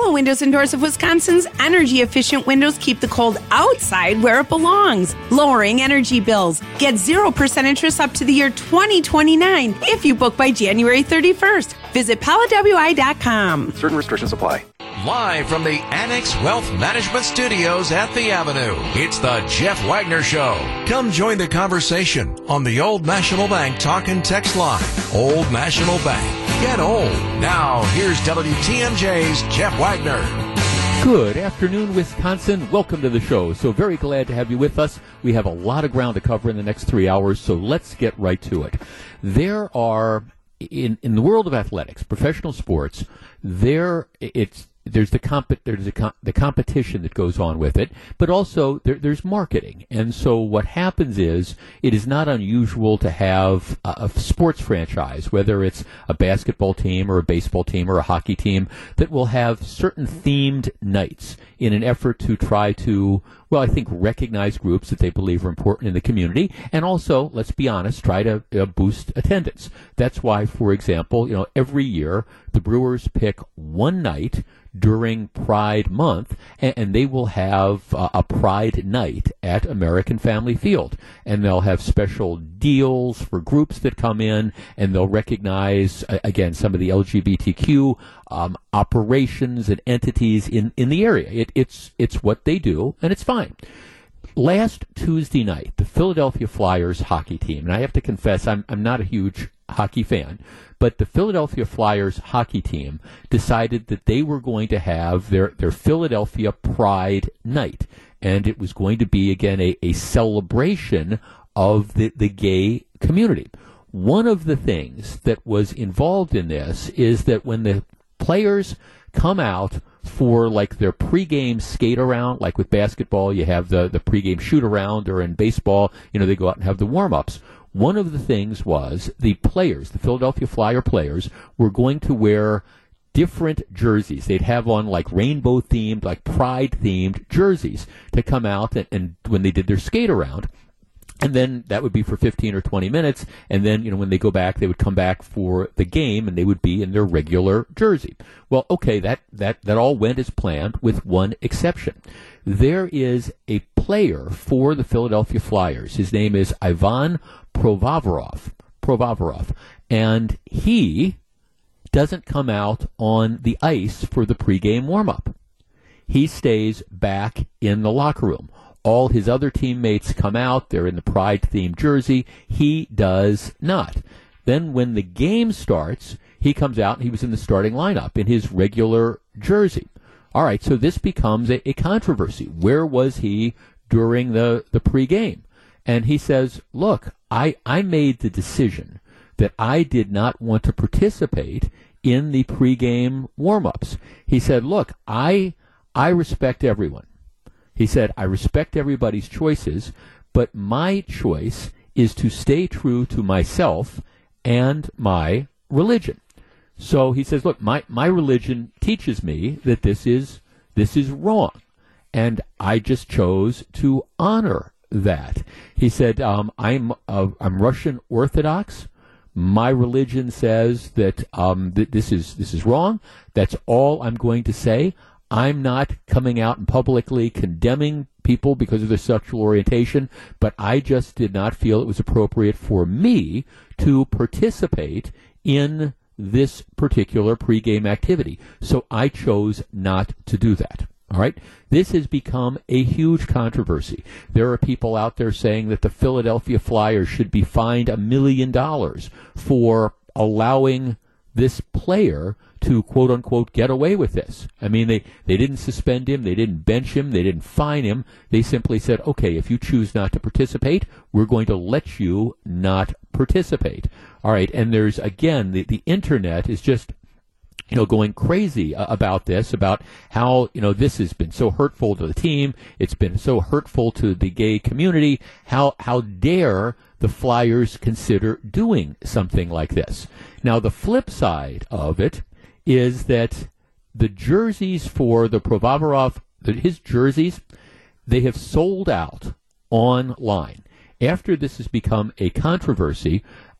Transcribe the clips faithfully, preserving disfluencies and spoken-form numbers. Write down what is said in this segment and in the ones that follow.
Pella Windows and Doors of Wisconsin's energy-efficient windows keep the cold outside where it belongs, lowering energy bills. Get zero percent interest up to the year twenty twenty-nine if you book by January thirty-first. Visit Pella W I dot com. Certain restrictions apply. Live from the Annex Wealth Management Studios at the Avenue, it's the Jeff Wagner Show. Come join the conversation on the Old National Bank talk and text line. Old National Bank. Get old. Now, here's W T M J's Jeff Wagner. Good afternoon, Wisconsin. Welcome to the show. So very glad to have you with us. We have a lot of ground to cover in the next three hours, so let's get right to it. There are, in, in the world of athletics, professional sports, there it's There's the comp- there's the, com- the competition that goes on with it, but also there, there's marketing. And so what happens is it is not unusual to have a, a sports franchise, whether it's a basketball team or a baseball team or a hockey team, that will have certain themed nights in an effort to try to, well, I think recognize groups that they believe are important in the community, and also, let's be honest, try to uh, boost attendance. That's why, for example, you know, every year the Brewers pick one night during Pride Month, and, and they will have uh, a Pride night at American Family Field, and they'll have special deals for groups that come in, and they'll recognize, uh, again, some of the L G B T Q um, operations and entities in, in the area. It, it's it's what they do, and it's fine. Last Tuesday night, the Philadelphia Flyers hockey team, and I have to confess, I'm I'm not a huge hockey fan, but the Philadelphia Flyers hockey team decided that they were going to have their, their Philadelphia Pride night. And it was going to be, again, a, a celebration of the, the gay community. One of the things that was involved in this is that when the players come out for like their pregame skate around, like with basketball, you have the, the pregame shoot around, or in baseball, you know, they go out and have the warm-ups. One of the things was the players, the Philadelphia Flyer players, were going to wear different jerseys. They'd have on like rainbow-themed, like pride-themed jerseys to come out and, and when they did their skate around. And then that would be for fifteen or twenty minutes. And then, you know, when they go back, they would come back for the game and they would be in their regular jersey. Well, okay, that, that, that all went as planned with one exception. There is a player for the Philadelphia Flyers. His name is Ivan Provorov. Provorov. And he doesn't come out on the ice for the pregame warm-up. He stays back in the locker room. All his other teammates come out. They're in the Pride-themed jersey. He does not. Then when the game starts, he comes out and he was in the starting lineup in his regular jersey. All right, so this becomes a, a controversy. Where was he during the, the pregame? And he says, look, I, I made the decision that I did not want to participate in the pregame warm-ups. He said, look, I I respect everyone. He said, I respect everybody's choices, but my choice is to stay true to myself and my religion. So he says, look, my, my religion teaches me that this is this is wrong, and I just chose to honor that. He said, um, I'm uh, I'm Russian Orthodox. My religion says that um, th- this is this is wrong. That's all I'm going to say. I'm not coming out and publicly condemning people because of their sexual orientation, but I just did not feel it was appropriate for me to participate in this particular pregame activity. So I chose not to do that. All right? This has become a huge controversy. There are people out there saying that the Philadelphia Flyers should be fined a million dollars for allowing this player to, quote unquote, get away with this. I mean, they, they didn't suspend him, they didn't bench him, they didn't fine him. They simply said, okay, if you choose not to participate, we're going to let you not participate. All right, and there's, again, the, the internet is just, you know, going crazy uh, about this, about how, you know, this has been so hurtful to the team, it's been so hurtful to the gay community, how how dare the Flyers consider doing something like this. Now, the flip side of it is that the jerseys for the Provorov, his jerseys, they have sold out online. After this has become a controversy,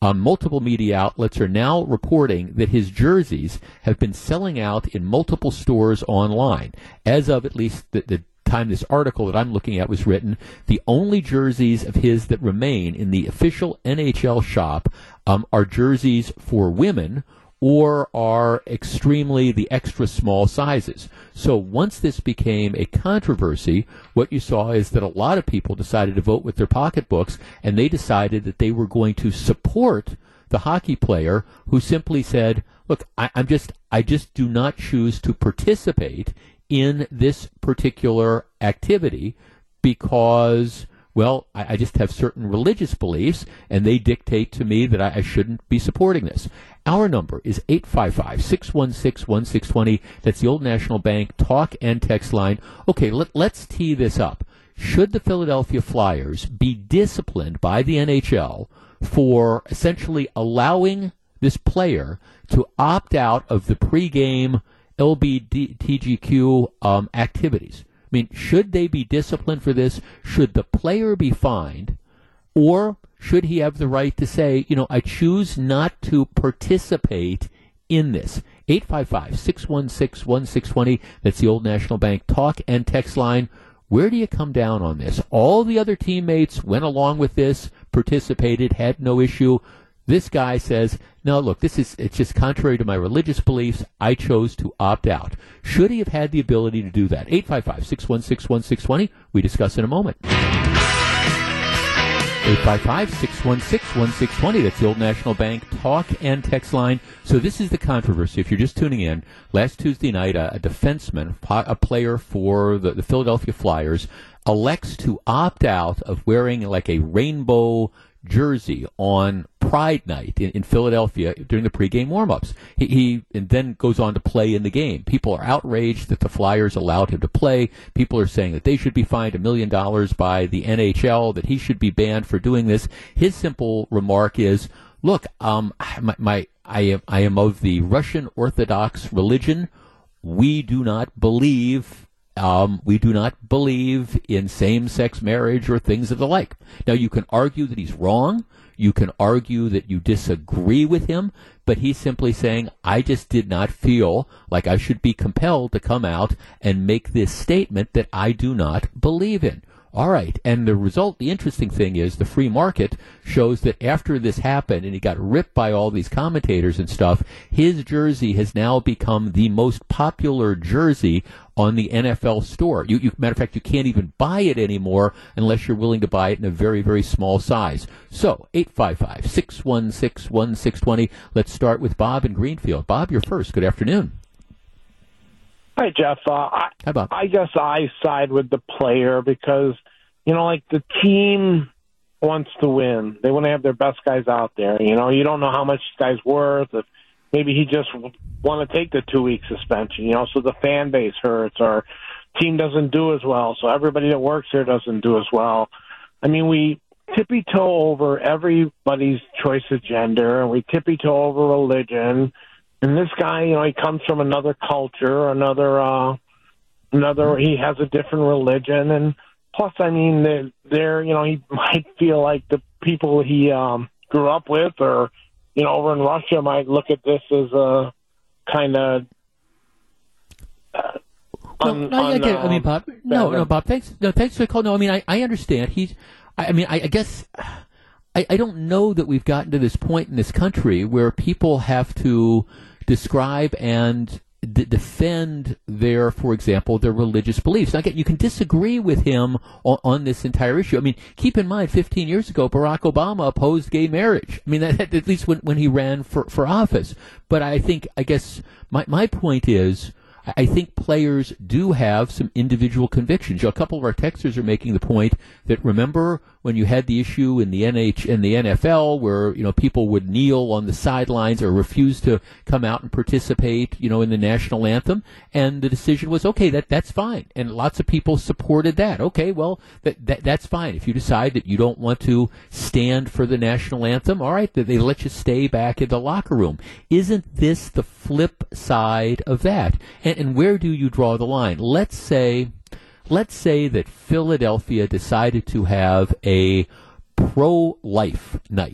Um, multiple media outlets are now reporting that his jerseys have been selling out in multiple stores online. As of at least the, the time this article that I'm looking at was written, the only jerseys of his that remain in the official N H L shop um, are jerseys for women or are extremely the extra small sizes. So once this became a controversy, what you saw is that a lot of people decided to vote with their pocketbooks, and they decided that they were going to support the hockey player who simply said, look, I, I'm just, I just do not choose to participate in this particular activity because, well, I, I just have certain religious beliefs, and they dictate to me that I, I shouldn't be supporting this. Our number is eight five five, six one six, one six two zero. That's the Old National Bank talk and text line. Okay, let, let's tee this up. Should the Philadelphia Flyers be disciplined by the N H L for essentially allowing this player to opt out of the pregame L B T G Q um, activities? I mean, should they be disciplined for this? Should the player be fined? Or should he have the right to say, you know, I choose not to participate in this? eight five five, six one six, one six two zero. That's the Old National Bank talk and text line. Where do you come down on this? All the other teammates went along with this, participated, had no issue. This guy says, no, look, this is, it's just contrary to my religious beliefs. I chose to opt out. Should he have had the ability to do that? eight five five, six one six, one six two zero. We discuss in a moment. eight five five, six one six, one six two zero. That's the Old National Bank talk and text line. So this is the controversy. If you're just tuning in, last Tuesday night, a, a defenseman, a player for the, the Philadelphia Flyers, elects to opt out of wearing like a rainbow jersey on Pride Night in, in Philadelphia during the pregame warm-ups. He, he and then goes on to play in the game. People are outraged that the Flyers allowed him to play. People are saying that they should be fined a million dollars by the N H L, that he should be banned for doing this. His simple remark is, look, um, my, my I am I am of the Russian Orthodox religion. We do not believe Um, we do not believe in same-sex marriage or things of the like. Now, you can argue that he's wrong. You can argue that you disagree with him, but he's simply saying, I just did not feel like I should be compelled to come out and make this statement that I do not believe in. All right, and the result, the interesting thing is the free market shows that after this happened and he got ripped by all these commentators and stuff, his jersey has now become the most popular jersey on the N F L store. You, you, matter of fact, you can't even buy it anymore unless you're willing to buy it in a very, very small size. So, eight five five, six one six, one six two zero. Let's start with Bob in Greenfield. Bob, you're first. Good afternoon. Hi, Jeff. Uh, I, Hi, Bob. I guess I side with the player because, you know, like the team wants to win. They want to have their best guys out there. You know, you don't know how much this guy's worth. If maybe he just want to take the two-week suspension, you know, so the fan base hurts or team doesn't do as well, so everybody that works here doesn't do as well. I mean, we tippy-toe over everybody's choice of gender, and we tippy-toe over religion. And this guy, you know, he comes from another culture, another, uh, another. He has a different religion, and plus, I mean, they're, they're, you know, he might feel like the people he um, grew up with, or you know, over in Russia, might look at this as a kind of. Uh, no, un, no, I un, get it. I mean, Bob. No, uh, no, Bob. Thanks. No, thanks for the call. No, I mean, I, I understand. He's. I, I mean, I, I guess. I, I don't know that we've gotten to this point in this country where people have to describe and d- defend their, for example, their religious beliefs. Now, again, you can disagree with him on, on this entire issue. I mean, keep in mind, fifteen years ago, Barack Obama opposed gay marriage. I mean, that, at least when, when he ran for, for office. But I think, I guess, my, my point is, I think players do have some individual convictions. You know, a couple of our texters are making the point that, remember when you had the issue in the N H in the N F L where, you know, people would kneel on the sidelines or refuse to come out and participate, you know, in the national anthem, and the decision was, okay, that that's fine, and lots of people supported that. Okay, well, that, that that's fine. If you decide that you don't want to stand for the national anthem, all right, they let you stay back in the locker room. Isn't this the flip side of that? And, and where do you draw the line? Let's say, let's say that Philadelphia decided to have a pro-life night,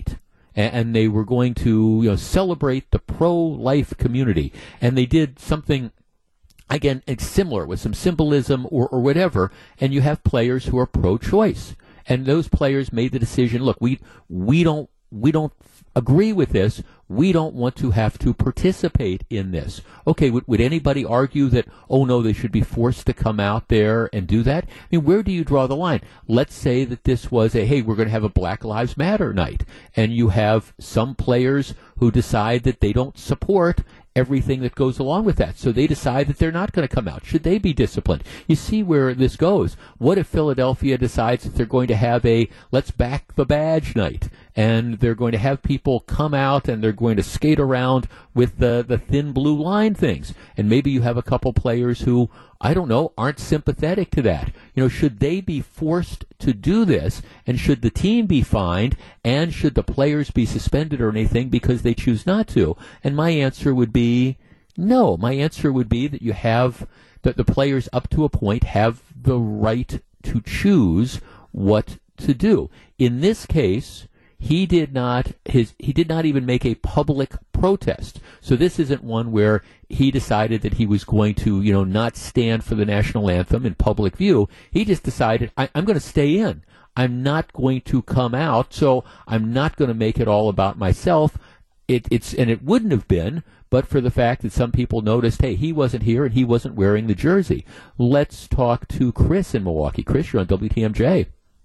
and, and they were going to you know celebrate the pro-life community, and they did something. Again, it's similar with some symbolism or, or whatever, and you have players who are pro-choice, and those players made the decision. Look, we we don't we don't agree with this. We don't want to have to participate in this. Okay, would, would anybody argue that, oh no, they should be forced to come out there and do that? I mean, where do you draw the line? Let's say that this was a, hey, we're going to have a Black Lives Matter night, and you have some players who decide that they don't support everything that goes along with that. So they decide that they're not going to come out. Should they be disciplined? You see where this goes. What if Philadelphia decides that they're going to have a let's back the badge night, and they're going to have people come out and they're going to skate around with the, the thin blue line things, and maybe you have a couple players who, I don't know, aren't sympathetic to that. You know, should they be forced to do this, and should the team be fined, and should the players be suspended or anything because they choose not to? And my answer would be no. My answer would be that you have, that the players up to a point have the right to choose what to do. In this case, he did not his he did not even make a public protest. So this isn't one where he decided that he was going to, you know, not stand for the national anthem in public view. He just decided, I, I'm going to stay in. I'm not going to come out, so I'm not going to make it all about myself. It, it's and it wouldn't have been, but for the fact that some people noticed, hey, he wasn't here and he wasn't wearing the jersey. Let's talk to Chris in Milwaukee. Chris, you're on W T M J.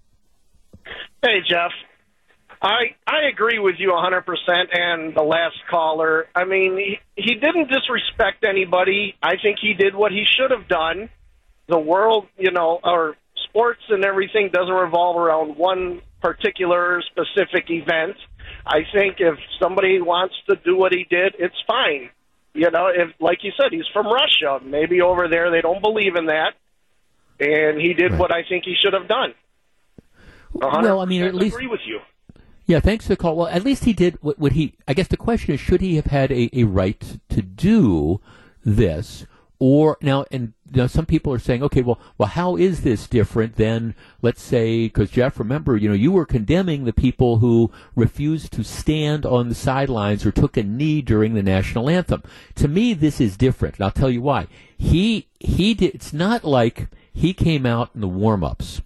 Hey, Jeff. I I agree with you one hundred percent, and the last caller. I mean, he, he didn't disrespect anybody. I think he did what he should have done. The world, you know, or sports and everything doesn't revolve around one particular specific event. I think if somebody wants to do what he did, it's fine. You know, if like you said, he's from Russia. Maybe over there they don't believe in that, and he did Right. what I think he should have done. Well, I mean, at least agree with you. Yeah, thanks for the call. Well, at least he did what, what he, I guess the question is, should he have had a, a right to do this? Or now, and you know, some people are saying, okay, well, well, how is this different than, let's say, because Jeff, remember, you know, you were condemning the people who refused to stand on the sidelines or took a knee during the national anthem. To me, this is different, and I'll tell you why. He, he did, it's not like he came out in the warm-ups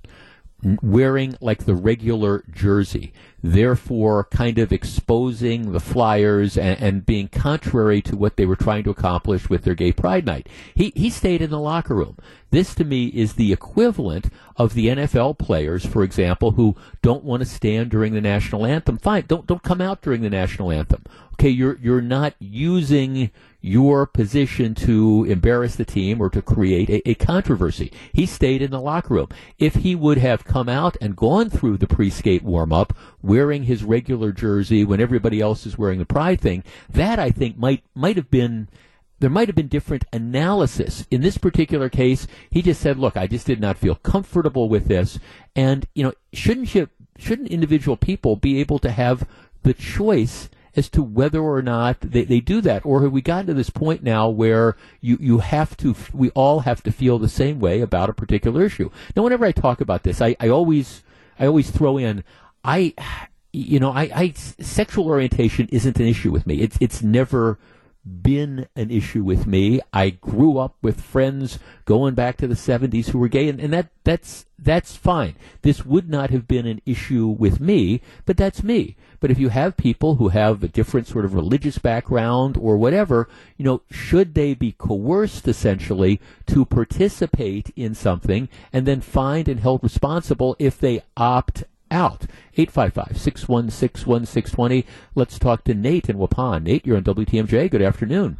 wearing like the regular jersey, therefore kind of exposing the Flyers and, and being contrary to what they were trying to accomplish with their gay pride night. He he stayed in the locker room. This to me is the equivalent of the N F L players, for example, who don't want to stand during the national anthem. Fine, don't don't come out during the national anthem. Okay, you're you're not using your position to embarrass the team or to create a, a controversy. He stayed in the locker room. If he would have come out and gone through the pre-skate warm-up wearing his regular jersey when everybody else is wearing the pride thing, that I think might might have been, there might have been different analysis. In this particular case, he just said, look, I just did not feel comfortable with this. And, you know, shouldn't you, shouldn't individual people be able to have the choice as to whether or not they, they do that? Or have we gotten to this point now where you, you have to, we all have to feel the same way about a particular issue? Now, whenever I talk about this, I, I always, I always throw in, I, you know, I, I, sexual orientation isn't an issue with me. It's, it's never been an issue with me. I grew up with friends going back to the seventies who were gay, and, and that, that's, that's fine. This would not have been an issue with me, but that's me. But if you have people who have a different sort of religious background or whatever, you know, should they be coerced essentially to participate in something and then fined and held responsible if they opt out? eight five five, six one six, one six two zero. Let's talk to Nate in Waupun. Nate, you're on W T M J. Good afternoon.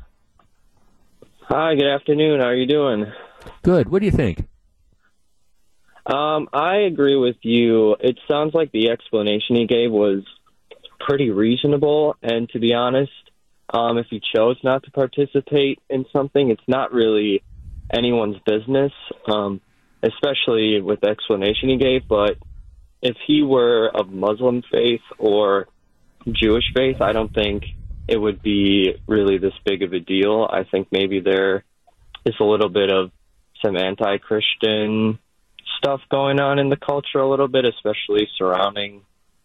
Hi, good afternoon. How are you doing? Good. What do you think? Um, I agree with you. It sounds like the explanation he gave was pretty reasonable, and to be honest, um, if he chose not to participate in something, it's not really anyone's business, um, especially with the explanation he gave. But if he were of Muslim faith or Jewish faith, I don't think it would be really this big of a deal. I think maybe there is a little bit of some anti-Christian stuff going on in the culture a little bit, especially surrounding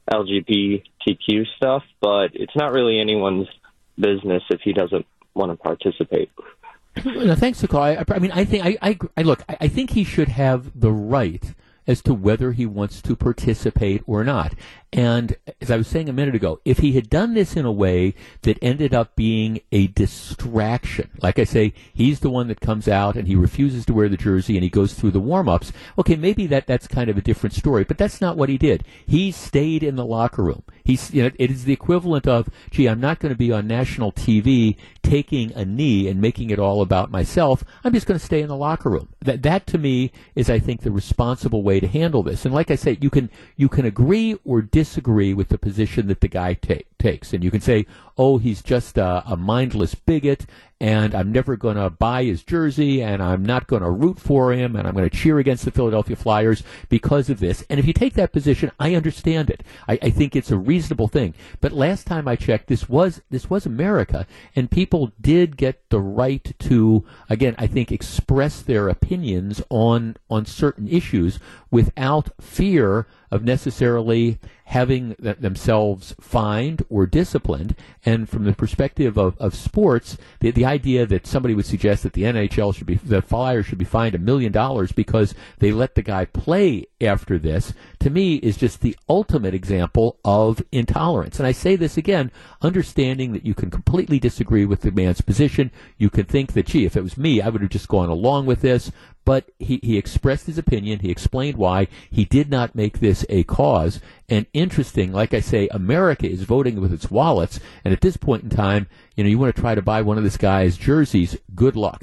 L G B T Q stuff, but it's not really anyone's business if he doesn't want to participate. No, thanks, Nicole. I, I mean, I think I, I, I look. I, I think he should have the right as to whether he wants to participate or not. And as I was saying a minute ago, if he had done this in a way that ended up being a distraction, like I say, he's the one that comes out and he refuses to wear the jersey and he goes through the warm-ups, okay, maybe that, that's kind of a different story, but that's not what he did. He stayed in the locker room. He's, you know, it is the equivalent of, gee, I'm not going to be on national T V taking a knee and making it all about myself. I'm just going to stay in the locker room. That, that to me is, I think, the responsible way to handle this. And like I say, you can you can agree or disagree with the position that the guy ta- takes. And you can say, oh, he's just a, a mindless bigot, and I'm never going to buy his jersey, and I'm not going to root for him, and I'm going to cheer against the Philadelphia Flyers because of this. And if you take that position, I understand it. I, I think it's a reasonable thing. But last time I checked, this was this was America, and people did get the right to, again, I think, express their opinions on on certain issues without fear of necessarily having th- themselves fined or disciplined. And from the perspective of, of sports, the, the idea that somebody would suggest that the N H L should be, the Flyers should be fined a million dollars because they let the guy play after this, to me is just the ultimate example of intolerance. And I say this again, understanding that you can completely disagree with the man's position. You can think that, gee, if it was me, I would have just gone along with this. But he, he expressed his opinion. He explained why. He did not make this a cause. And interesting, like I say, America is voting with its wallets. And at this point in time, you know, you want to try to buy one of this guy's jerseys, good luck.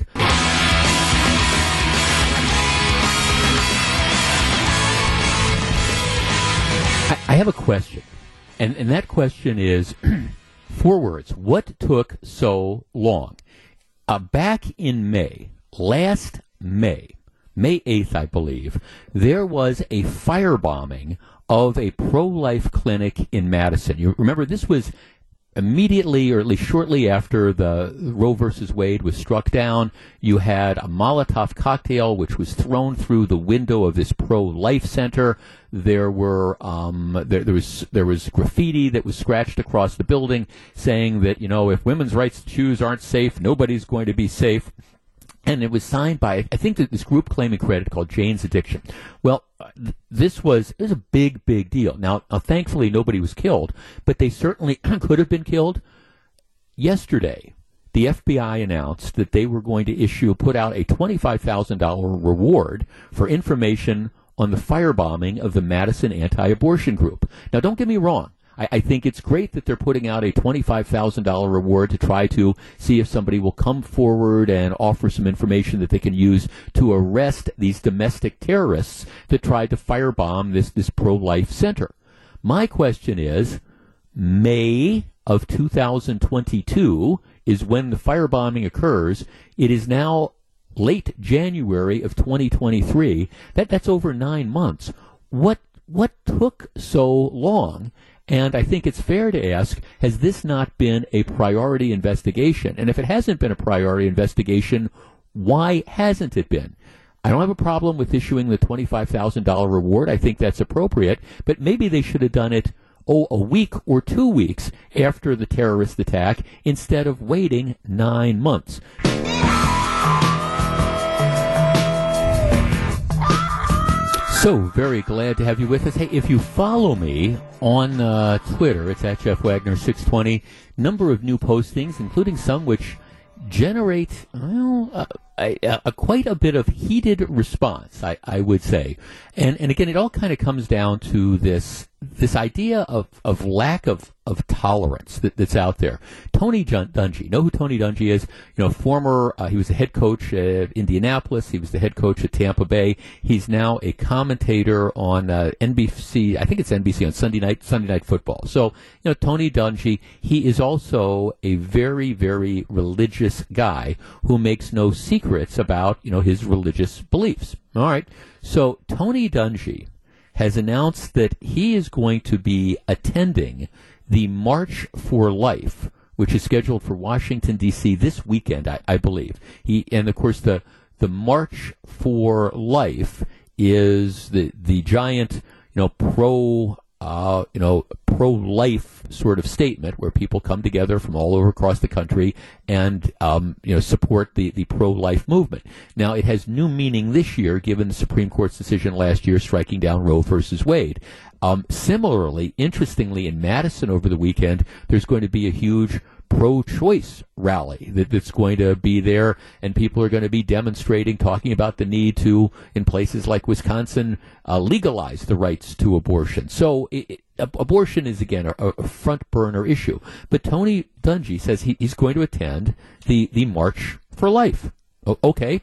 I, I have a question. And, and that question is, four words. What took so long? Uh, back in May, last May, May eighth, I believe, there was a firebombing of a pro-life clinic in Madison. You remember, this was immediately, or at least shortly after the Roe versus Wade was struck down. You had a Molotov cocktail which was thrown through the window of this pro-life center. There were um, there, there was there was graffiti that was scratched across the building saying that, you know, if women's rights to choose aren't safe, nobody's going to be safe. And it was signed by, I think, that this group claiming credit called Jane's Addiction. Well, th- this was it was a big, big deal. Now, uh, thankfully, nobody was killed, but they certainly could have been killed. Yesterday, the F B I announced that they were going to issue, put out a twenty-five thousand dollars reward for information on the firebombing of the Madison anti-abortion group. Now, don't get me wrong. I, I think it's great that they're putting out a twenty-five thousand dollars reward to try to see if somebody will come forward and offer some information that they can use to arrest these domestic terrorists that tried to firebomb this, this pro-life center. My question is, May of two thousand twenty-two is when the firebombing occurs. It is now late January of twenty twenty-three. That, that's over nine months. What, what took so long? And I think it's fair to ask, has this not been a priority investigation? And if it hasn't been a priority investigation, why hasn't it been? I don't have a problem with issuing the twenty-five thousand dollars reward. I think that's appropriate. But maybe they should have done it, oh, a week or two weeks after the terrorist attack instead of waiting nine months. So very glad to have you with us. Hey, if you follow me on uh, Twitter, it's at Jeff Wagner six twenty. Number of new postings, including some which generate, well, uh, a, a, quite a bit of heated response, I, I would say. And and again, it all kind of comes down to this this idea of, of lack of, of tolerance that, that's out there. Tony Dungy, know who Tony Dungy is? You know, former, uh, he was the head coach at Indianapolis. He was the head coach at Tampa Bay. He's now a commentator on uh, N B C, I think it's N B C on Sunday night, Sunday Night Football. So, you know, Tony Dungy, he is also a very, very religious guy who makes no secrets about, you know, his religious beliefs. All right. So Tony Dungy has announced that he is going to be attending the March for Life, which is scheduled for Washington, D C this weekend, I, I believe. He and, of course, the the March for Life is the the giant, you know, pro, uh, you know, pro-life sort of statement where people come together from all over across the country and um, you know support the, the pro-life movement. Now, it has new meaning this year given the Supreme Court's decision last year striking down Roe versus Wade. Um, similarly, interestingly, in Madison over the weekend, there's going to be a huge pro-choice rally that, that's going to be there, and people are going to be demonstrating, talking about the need to, in places like Wisconsin, uh, legalize the rights to abortion. So it, it, abortion is, again, a, a front-burner issue. But Tony Dungy says he, he's going to attend the, the March for Life. O- okay.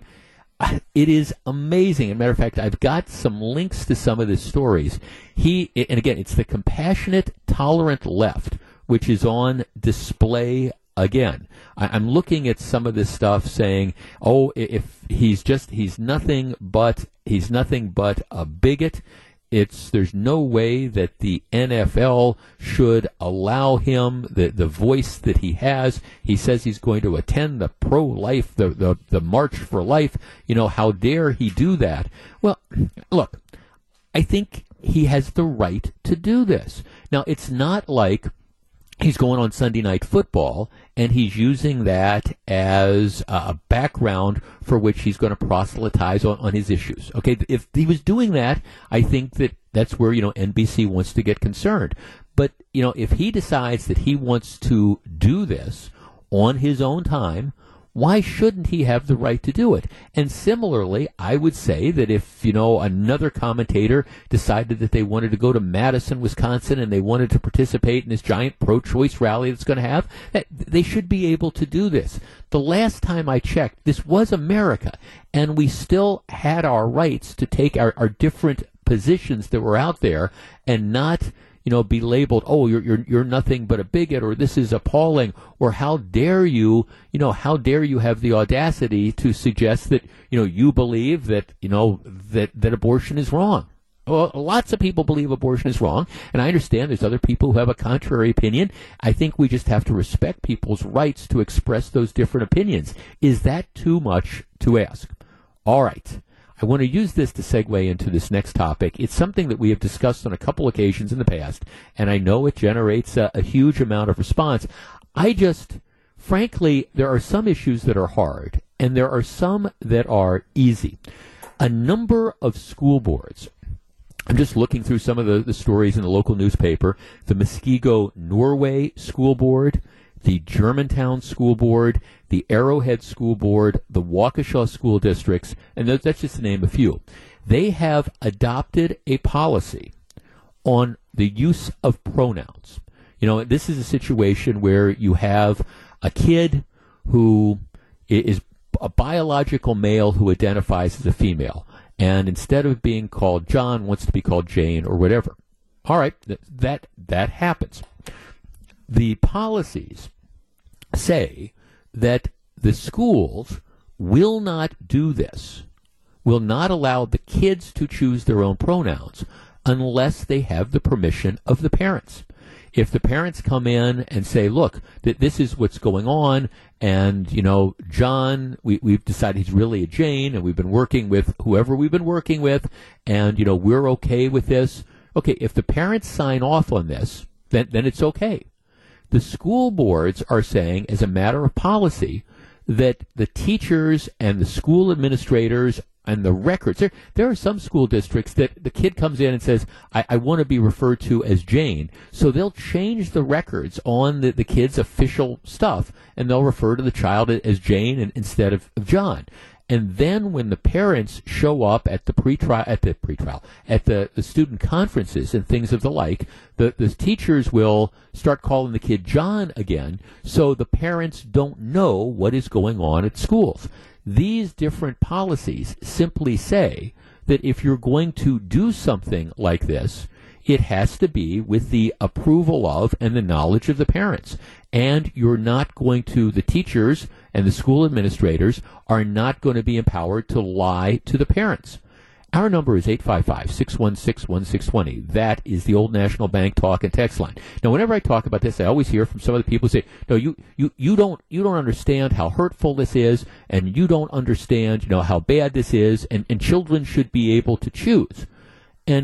It is amazing. As a matter of fact, I've got some links to some of the stories. He, and again, it's the Compassionate, Tolerant Left, which is on display again. I, I'm looking at some of this stuff saying, oh, if he's just, he's nothing but, he's nothing but a bigot. It's, there's no way that the N F L should allow him the, the voice that he has. He says he's going to attend the pro-life, the, the, the March for Life. You know, how dare he do that? Well, look, I think he has the right to do this. Now, it's not like he's going on Sunday Night Football and he's using that as a background for which he's going to proselytize on, on his issues. Okay, if he was doing that, I think that that's where, you know, N B C wants to get concerned. But, you know, if he decides that he wants to do this on his own time, why shouldn't he have the right to do it? And similarly, I would say that if, you know, another commentator decided that they wanted to go to Madison, Wisconsin, and they wanted to participate in this giant pro-choice rally that's going to have, that they should be able to do this. The last time I checked, this was America, and we still had our rights to take our, our different positions that were out there and not, you know, be labeled, oh, you're you're you're nothing but a bigot, or this is appalling, or how dare you, you know, how dare you have the audacity to suggest that, you know, you believe that, you know, that that abortion is wrong. Well, lots of people believe abortion is wrong, and I understand there's other people who have a contrary opinion. I think we just have to respect people's rights to express those different opinions. Is that too much to ask? All right. I want to use this to segue into this next topic. It's something that we have discussed on a couple occasions in the past, and I know it generates a, a huge amount of response. I just, frankly, there are some issues that are hard, and there are some that are easy. A number of school boards, I'm just looking through some of the, the stories in the local newspaper, the Muskego Norway School Board, the Germantown School Board, the Arrowhead School Board, the Waukesha School Districts, and that's just to name a few. They have adopted a policy on the use of pronouns. You know, this is a situation where you have a kid who is a biological male who identifies as a female, and instead of being called John, wants to be called Jane or whatever. All right, that that, that happens. The policies say that the schools will not do this, will not allow the kids to choose their own pronouns unless they have the permission of the parents. If the parents come in and say, look, that this is what's going on, and, you know, John, we, we've decided he's really a Jane, and we've been working with whoever we've been working with, and, you know, we're okay with this. Okay, if the parents sign off on this, then, then it's okay. The school boards are saying, as a matter of policy, that the teachers and the school administrators and the records, there, there are some school districts that the kid comes in and says, I, I want to be referred to as Jane. So they'll change the records on the, the kid's official stuff, and they'll refer to the child as Jane and, instead of, of John. And then when the parents show up at the pretrial, at the pretrial, at the, the student conferences and things of the like, the, the teachers will start calling the kid John again, so the parents don't know what is going on at schools. These different policies simply say that if you're going to do something like this, it has to be with the approval of and the knowledge of the parents. And you're not going to, the teachers and the school administrators are not going to be empowered to lie to the parents. Our number is eight five five, six one six, one six two zero. That is the Old National Bank talk and text line. Now, whenever I talk about this, I always hear from some of the people who say, no, you, you, you don't, you don't understand how hurtful this is, and you don't understand, you know, how bad this is, and, and children should be able to choose. And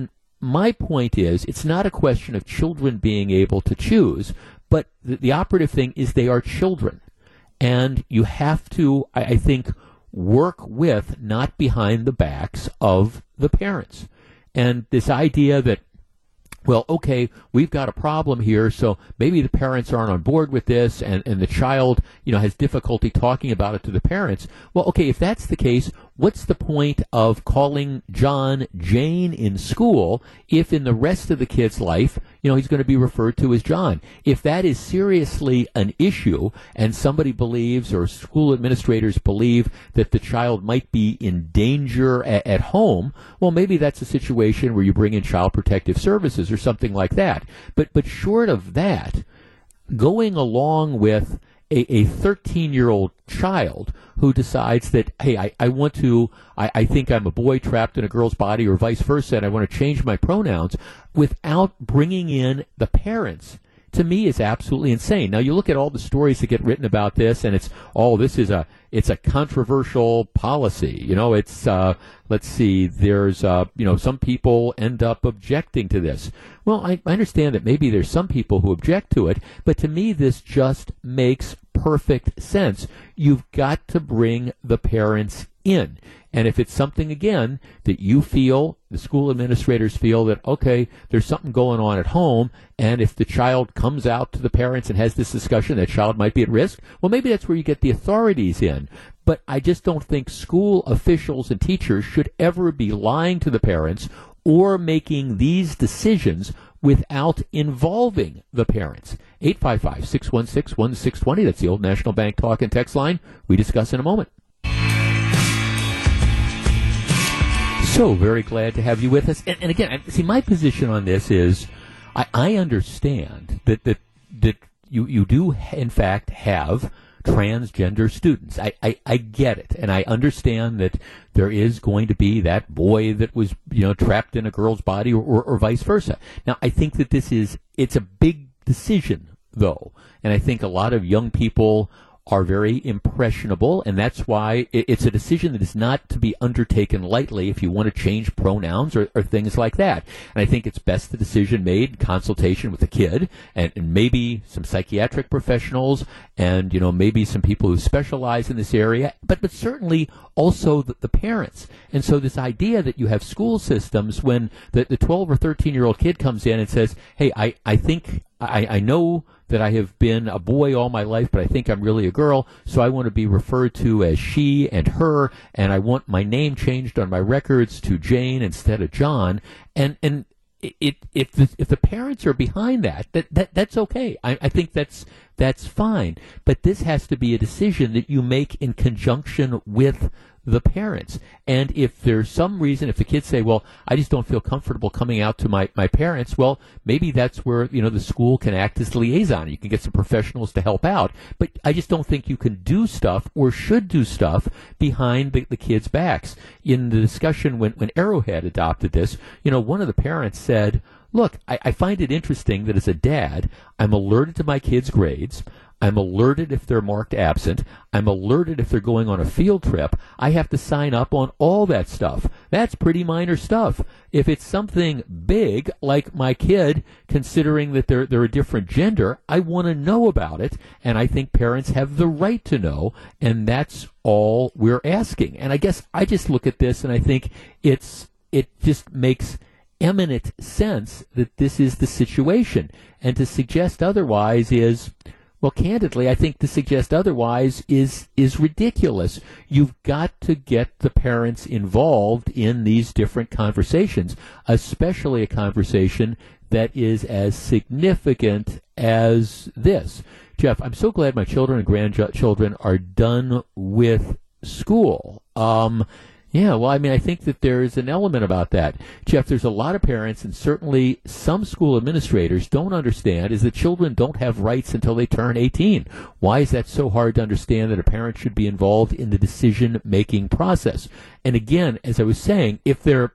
my point is, it's not a question of children being able to choose, but the, the operative thing is they are children. And you have to, I, I think, work with, not behind the backs of the parents. And this idea that, well, okay, we've got a problem here, so maybe the parents aren't on board with this, and, and the child, you know, has difficulty talking about it to the parents. Well, okay, if that's the case, what's the point of calling John Jane in school if in the rest of the kid's life, you know, he's going to be referred to as John? If that is seriously an issue and somebody believes, or school administrators believe, that the child might be in danger at, at home, well, maybe that's a situation where you bring in Child Protective Services or something like that. But but short of that, going along with a thirteen-year-old child who decides that, hey, I, I want to, I, I think I'm a boy trapped in a girl's body, or vice versa, and I want to change my pronouns, without bringing in the parents, to me is absolutely insane. Now, you look at all the stories that get written about this, and it's, oh, this is a, it's a controversial policy. You know, it's, uh, let's see, there's, uh, you know, some people end up objecting to this. Well, I, I understand that maybe there's some people who object to it, but to me, this just makes perfect sense. You've got to bring the parents in. And if it's something, again, that you feel, the school administrators feel that, okay, there's something going on at home, and if the child comes out to the parents and has this discussion, that child might be at risk, well, maybe that's where you get the authorities in. But I just don't think school officials and teachers should ever be lying to the parents or making these decisions without involving the parents. eight five five, six one six, one six two zero. That's the Old National Bank talk and text line. We discuss in a moment. So very glad to have you with us. And, and again, see, my position on this is, I, I understand that that that you you do in fact have transgender students. I, I, I get it, and I understand that there is going to be that boy that was, you know, trapped in a girl's body, or, or, or vice versa. Now, I think that this is, it's a big decision, though, and I think a lot of young people are very impressionable, and that's why it's a decision that is not to be undertaken lightly if you want to change pronouns or, or things like that. And I think it's best the decision made in consultation with the kid, and, and maybe some psychiatric professionals, and, you know, maybe some people who specialize in this area, but, but certainly also the, the parents. And so this idea that you have school systems when the, the twelve or thirteen-year-old kid comes in and says, hey, I, I think, I, I know that I have been a boy all my life, but I think I'm really a girl, so I want to be referred to as she and her, and I want my name changed on my records to Jane instead of John. And and it, if the, if the parents are behind that, that, that that's okay. I, I think that's that's fine. But this has to be a decision that you make in conjunction with the parents. And if there's some reason, if the kids say, well, I just don't feel comfortable coming out to my, my parents, well, maybe that's where, you know, the school can act as liaison. You can get some professionals to help out. But I just don't think you can do stuff, or should do stuff, behind the, the kids' backs. In the discussion when, when Arrowhead adopted this, you know, one of the parents said, look, I, I find it interesting that as a dad, I'm alerted to my kids' grades. I'm alerted if they're marked absent. I'm alerted if they're going on a field trip. I have to sign up on all that stuff. That's pretty minor stuff. If it's something big, like my kid considering that they're they're a different gender, I want to know about it, and I think parents have the right to know, and that's all we're asking. And I guess I just look at this and I think it's it just makes eminent sense that this is the situation. And to suggest otherwise is, well, candidly, I think to suggest otherwise is is ridiculous. You've got to get the parents involved in these different conversations, especially a conversation that is as significant as this. Jeff, I'm so glad my children and grandchildren are done with school. Um, Yeah, well, I mean, I think that there is an element about that. Jeff, there's a lot of parents, and certainly some school administrators don't understand, is that children don't have rights until they turn eighteen. Why is that so hard to understand, that a parent should be involved in the decision-making process? And again, as I was saying, if they're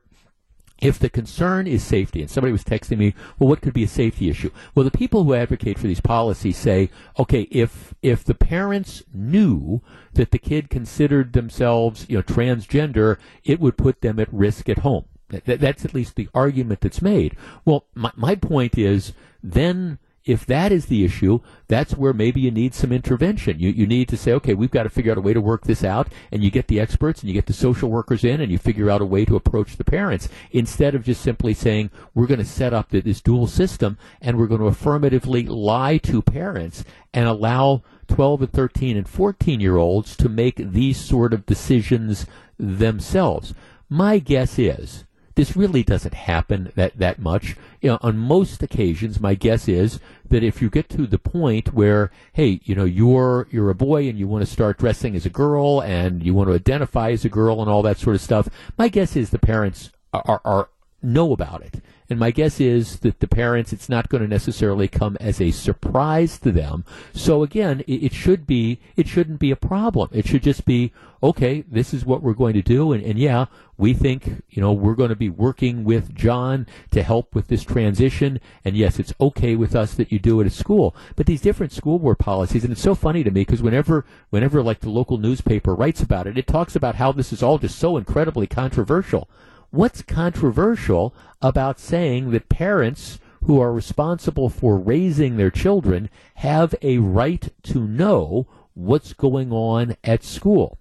If the concern is safety, and somebody was texting me, well, what could be a safety issue? Well, the people who advocate for these policies say, okay, if if the parents knew that the kid considered themselves, you know, transgender, it would put them at risk at home. That, that's at least the argument that's made. Well, my, my point is, then if that is the issue, that's where maybe you need some intervention. You you need to say, okay, we've got to figure out a way to work this out, and you get the experts and you get the social workers in, and you figure out a way to approach the parents, instead of just simply saying, we're going to set up this dual system, and we're going to affirmatively lie to parents and allow twelve and thirteen and fourteen-year-olds to make these sort of decisions themselves. My guess is this really doesn't happen that, that much. You know, on most occasions, my guess is that if you get to the point where, hey, you know, you're you're a boy and you want to start dressing as a girl and you want to identify as a girl and all that sort of stuff, my guess is the parents are, are, are know about it. And my guess is that the parents, it's not going to necessarily come as a surprise to them. So again, it, it should be, it shouldn't be a problem. It should just be, okay, this is what we're going to do. And, and yeah, we think, you know, we're going to be working with John to help with this transition. And yes, it's okay with us that you do it at school. But these different school board policies, and it's so funny to me because whenever, whenever like the local newspaper writes about it, it talks about how this is all just so incredibly controversial. What's controversial about saying that parents who are responsible for raising their children have a right to know what's going on at school?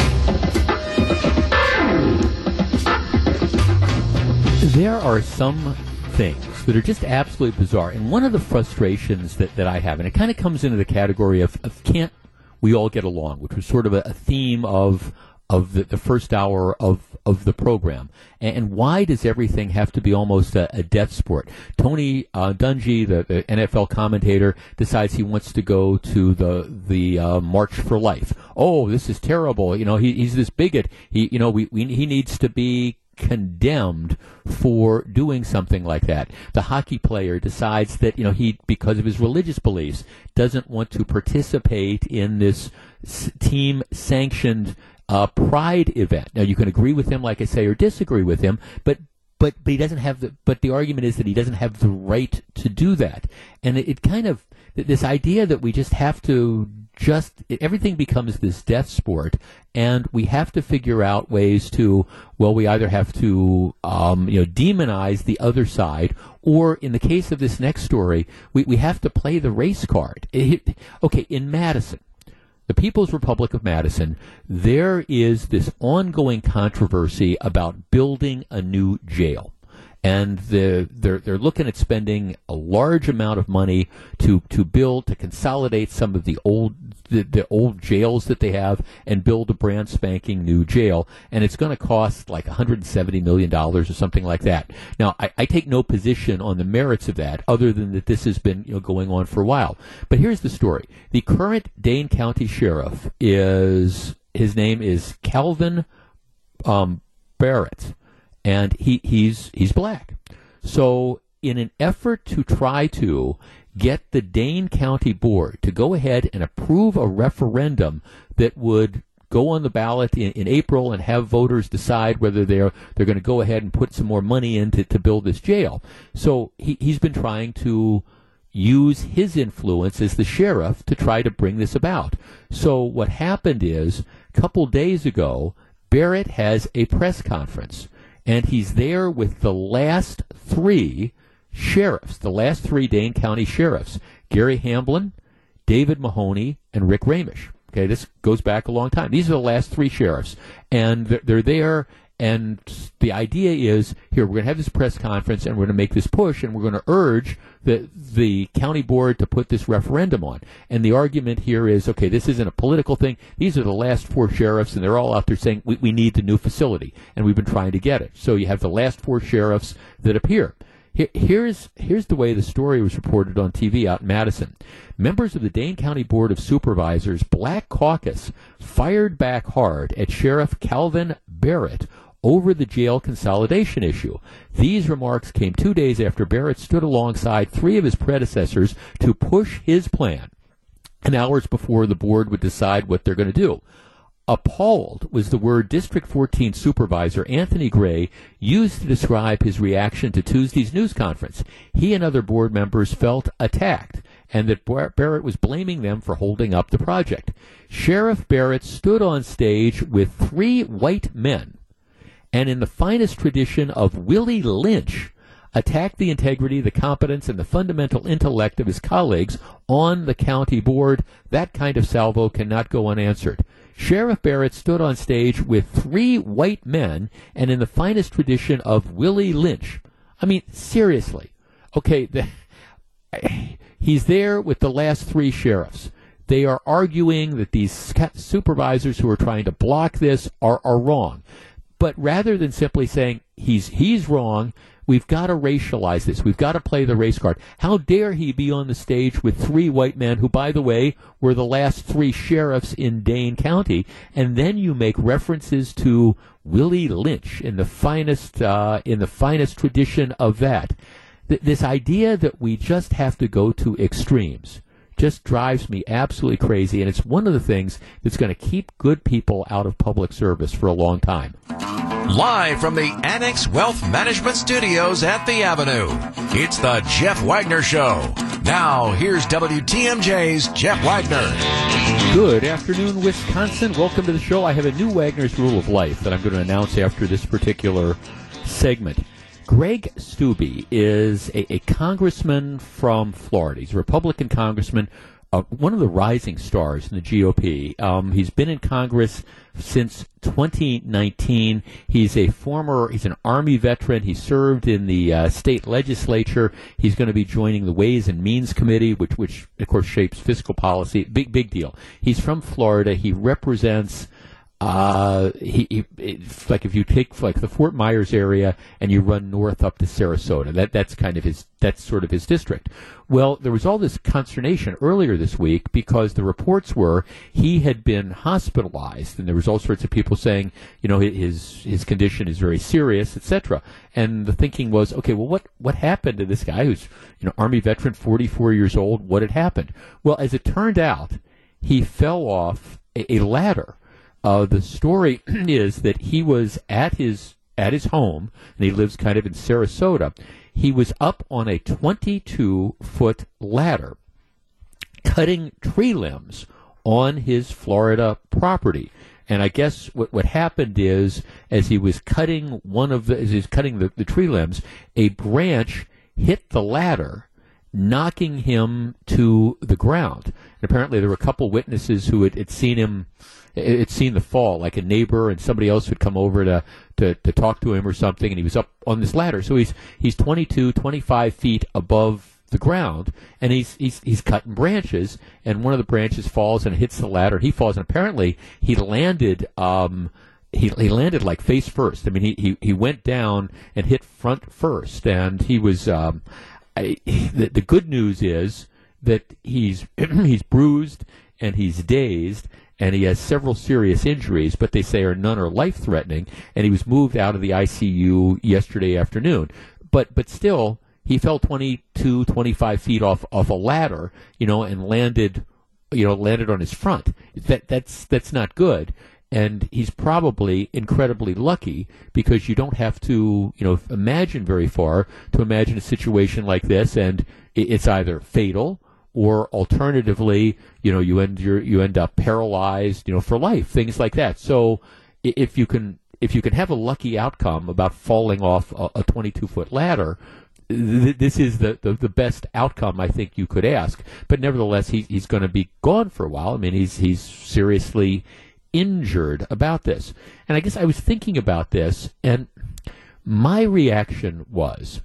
There are some things that are just absolutely bizarre. And one of the frustrations that, that I have, and it kind of comes into the category of, of can't we all get along, which was sort of a, a theme of of the, the first hour of, of the program. And, and why does everything have to be almost a, a death sport? Tony uh, Dungy, the, the N F L commentator, decides he wants to go to the the uh, March for Life. Oh, this is terrible. You know, he, he's this bigot. He, you know, we, we he needs to be condemned for doing something like that. The hockey player decides that, you know, he, because of his religious beliefs, doesn't want to participate in this s- team-sanctioned Uh, pride event. Now, you can agree with him, like I say, or disagree with him, but but but he doesn't have the. But the argument is that he doesn't have the right to do that, and it, it kind of this idea that we just have to just everything becomes this death sport, and we have to figure out ways to. Well, we either have to um, you know demonize the other side, or in the case of this next story, we we have to play the race card. It, okay, in Madison, the People's Republic of Madison, there is this ongoing controversy about building a new jail. And the, they're, they're looking at spending a large amount of money to, to build, to consolidate some of the old the, the old jails that they have and build a brand spanking new jail. And it's going to cost like one hundred seventy million dollars or something like that. Now, I, I take no position on the merits of that other than that this has been you know, going on for a while. But here's the story. The current Dane County Sheriff is, his name is Calvin um, Barrett. And he, he's he's black. So in an effort to try to get the Dane County Board to go ahead and approve a referendum that would go on the ballot in, in April and have voters decide whether they're they're going to go ahead and put some more money in to, to build this jail. So he, he's been trying to use his influence as the sheriff to try to bring this about. So what happened is, a couple days ago, Barrett has a press conference. And he's there with the last three sheriffs, the last three Dane County sheriffs, Gary Hamblin, David Mahoney, and Rick Ramish. Okay, this goes back a long time. These are the last three sheriffs. And they're, they're there, and the idea is, here, we're going to have this press conference, and we're going to make this push, and we're going to urge the, the county board to put this referendum on. And the argument here is, okay, this isn't a political thing. These are the last four sheriffs, and they're all out there saying, we, we need the new facility, and we've been trying to get it. So you have the last four sheriffs that appear. Here, here's, here's the way the story was reported on T V out in Madison. Members of the Dane County Board of Supervisors Black Caucus fired back hard at Sheriff Calvin Barrett over the jail consolidation issue. These remarks came two days after Barrett stood alongside three of his predecessors to push his plan, and hours before the board would decide what they're going to do. Appalled was the word District fourteen Supervisor Anthony Gray used to describe his reaction to Tuesday's news conference. He and other board members felt attacked, and that Barrett was blaming them for holding up the project. Sheriff Barrett stood on stage with three white men and in the finest tradition of Willie Lynch, attacked the integrity, the competence, and the fundamental intellect of his colleagues on the county board. That kind of salvo cannot go unanswered. Sheriff Barrett stood on stage with three white men, and in the finest tradition of Willie Lynch. I mean, seriously. Okay, the, he's there with the last three sheriffs. They are arguing that these supervisors who are trying to block this are, are wrong. But rather than simply saying he's he's wrong, we've got to racialize this. We've got to play the race card. How dare he be on the stage with three white men who, by the way, were the last three sheriffs in Dane County, and then you make references to Willie Lynch in the finest uh, in the finest tradition of that. Th- this idea that we just have to go to extremes just drives me absolutely crazy, and it's one of the things that's going to keep good people out of public service for a long time. Live from the Annex Wealth Management Studios at the Avenue, it's the Jeff Wagner Show. Now, here's W T M J's Jeff Wagner. Good afternoon, Wisconsin. Welcome to the show. I have a new Wagner's Rule of Life that I'm going to announce after this particular segment. Greg Steube is a, a congressman from Florida. He's a Republican congressman, uh, one of the rising stars in the G O P. Um, he's been in Congress since twenty nineteen. He's a former, he's an Army veteran. He served in the uh, state legislature. He's going to be joining the Ways and Means Committee, which, which of course shapes fiscal policy. Big, big deal. He's from Florida. He represents Uh, he, he it's like if you take like the Fort Myers area and you run north up to Sarasota, that that's kind of his, that's sort of his district. Well, there was all this consternation earlier this week because the reports were he had been hospitalized, and there was all sorts of people saying, you know, his his condition is very serious, et cetera. And the thinking was, okay, well, what what happened to this guy who's, you know, Army veteran, forty-four years old? What had happened? Well, as it turned out, he fell off a, a ladder. Uh, the story is that he was at his at his home, and he lives kind of in Sarasota. He was up on a twenty-two foot ladder, cutting tree limbs on his Florida property. And I guess what what happened is, as he was cutting one of the, as he was cutting the, the tree limbs, a branch hit the ladder, knocking him to the ground. And apparently, there were a couple witnesses who had, had seen him. It's seen the fall, like a neighbor and somebody else would come over to, to, to talk to him or something, and he was up on this ladder. So he's he's twenty-two, twenty-five feet above the ground, and he's he's he's cutting branches, and one of the branches falls and hits the ladder. He falls, and apparently he landed um he he landed like face first. I mean, he he, he went down and hit front first, and he was um I, the, the good news is that he's he's bruised and he's dazed, and he has several serious injuries, but they say are none are life-threatening, and he was moved out of the I C U yesterday afternoon. But but still, he fell twenty-two, twenty-five feet off, off a ladder, you know, and landed, you know, landed on his front. That that's that's not good, and he's probably incredibly lucky because you don't have to, you know, imagine very far to imagine a situation like this, and it's either fatal, or alternatively, you know, you end your, you end up paralyzed, you know, for life, things like that. So if you can if you can have a lucky outcome about falling off a twenty-two foot ladder, th- this is the, the, the best outcome I think you could ask. But nevertheless, he, he's going to be gone for a while. I mean, he's he's seriously injured about this. And I guess I was thinking about this, and my reaction was,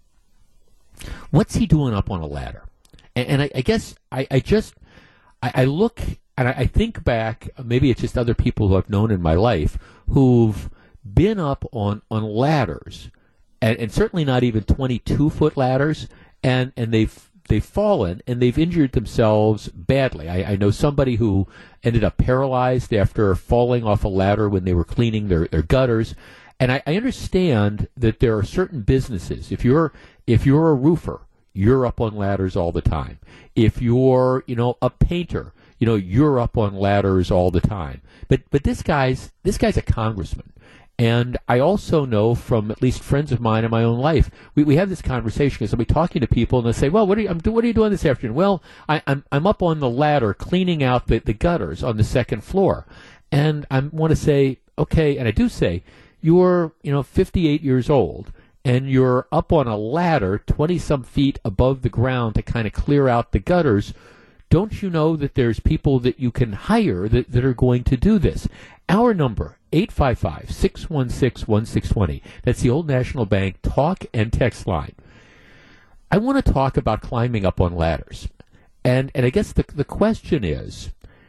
what's he doing up on a ladder? And, and I, I guess I, I just, I, I look and I, I think back, maybe it's just other people who I've known in my life who've been up on, on ladders, and, and certainly not even twenty-two foot ladders, and, and they've they've fallen and they've injured themselves badly. I, I know somebody who ended up paralyzed after falling off a ladder when they were cleaning their, their gutters. And I, I understand that there are certain businesses, if you're if you're a roofer, you're up on ladders all the time. If you're, you know, a painter, you know, you're up on ladders all the time. But but this guy's this guy's a congressman. And I also know from at least friends of mine in my own life, we, we have this conversation because I'll be talking to people and they'll say, well, what are you, I'm, what are you doing this afternoon? Well, I, I'm I'm up on the ladder cleaning out the, the gutters on the second floor. And I want to say, okay, and I do say, you're, you know, fifty-eight years old and you're up on a ladder twenty some feet above the ground to kind of clear out the gutters, don't you know that there's people that you can hire that, that are going to do this? Our number, eight five five, six one six, one six two zero. That's the Old National Bank talk and text line. I want to talk about climbing up on ladders. And and I guess the the question is,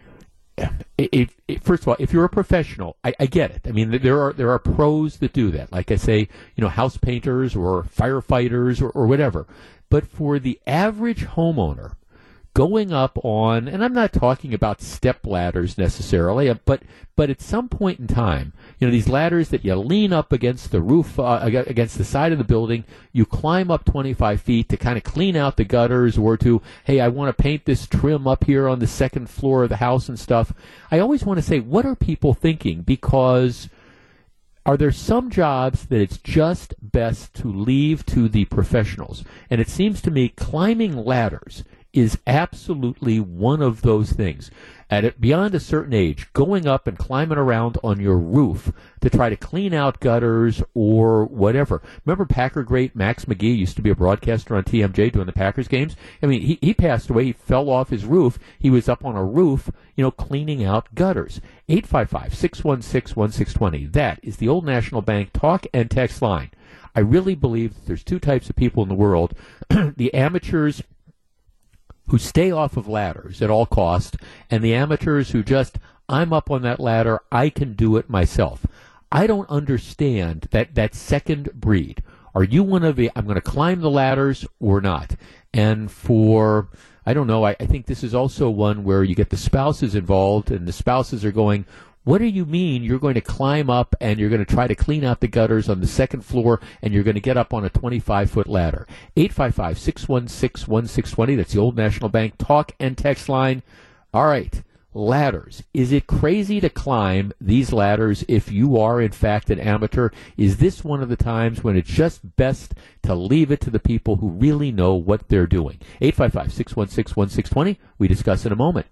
if, if, first of all, if you're a professional, I, I get it. I mean, there are there are pros that do that. Like I say, you know, house painters or firefighters or, or whatever. But for the average homeowner, going up on, and I'm not talking about step ladders necessarily, but but at some point in time, you know, these ladders that you lean up against the roof, uh, against the side of the building, you climb up twenty-five feet to kind of clean out the gutters or to, hey, I want to paint this trim up here on the second floor of the house and stuff. I always want to say, what are people thinking? Because are there some jobs that it's just best to leave to the professionals? And it seems to me climbing ladders is absolutely one of those things. At it, beyond a certain age, going up and climbing around on your roof to try to clean out gutters or whatever. Remember Packer great Max McGee used to be a broadcaster on T M J doing the Packers games? I mean, he, he passed away. He fell off his roof. He was up on a roof, you know, cleaning out gutters. eight five five, six one six, one six two zero. That is the Old National Bank talk and text line. I really believe that there's two types of people in the world. The amateurs who stay off of ladders at all cost, and the amateurs who just, I'm up on that ladder, I can do it myself. I don't understand that, that second breed. Are you one of the, I'm going to climb the ladders or not? And for, I don't know, I, I think this is also one where you get the spouses involved, and the spouses are going, what do you mean you're going to climb up and you're going to try to clean out the gutters on the second floor and you're going to get up on a twenty-five foot ladder? eight five five, six one six, one six two zero. That's the Old National Bank talk and text line. All right, ladders. Is it crazy to climb these ladders if you are, in fact, an amateur? Is this one of the times when it's just best to leave it to the people who really know what they're doing? eight five five, six one six, one six two zero. We discuss in a moment.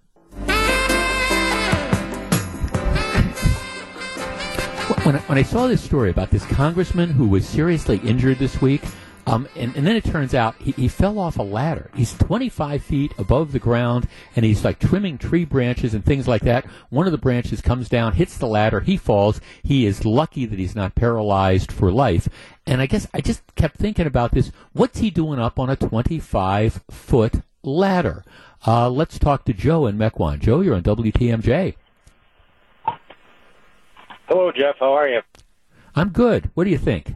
When I, when I saw this story about this congressman who was seriously injured this week, um, and, and then it turns out he, he fell off a ladder. He's twenty-five feet above the ground, and he's like trimming tree branches and things like that. One of the branches comes down, hits the ladder, he falls. He is lucky that he's not paralyzed for life. And I guess I just kept thinking about this. What's he doing up on a twenty-five foot ladder? Uh, let's talk to Joe in Mequon. Joe, you're on W T M J. Hello, Jeff. How are you? I'm good. What do you think?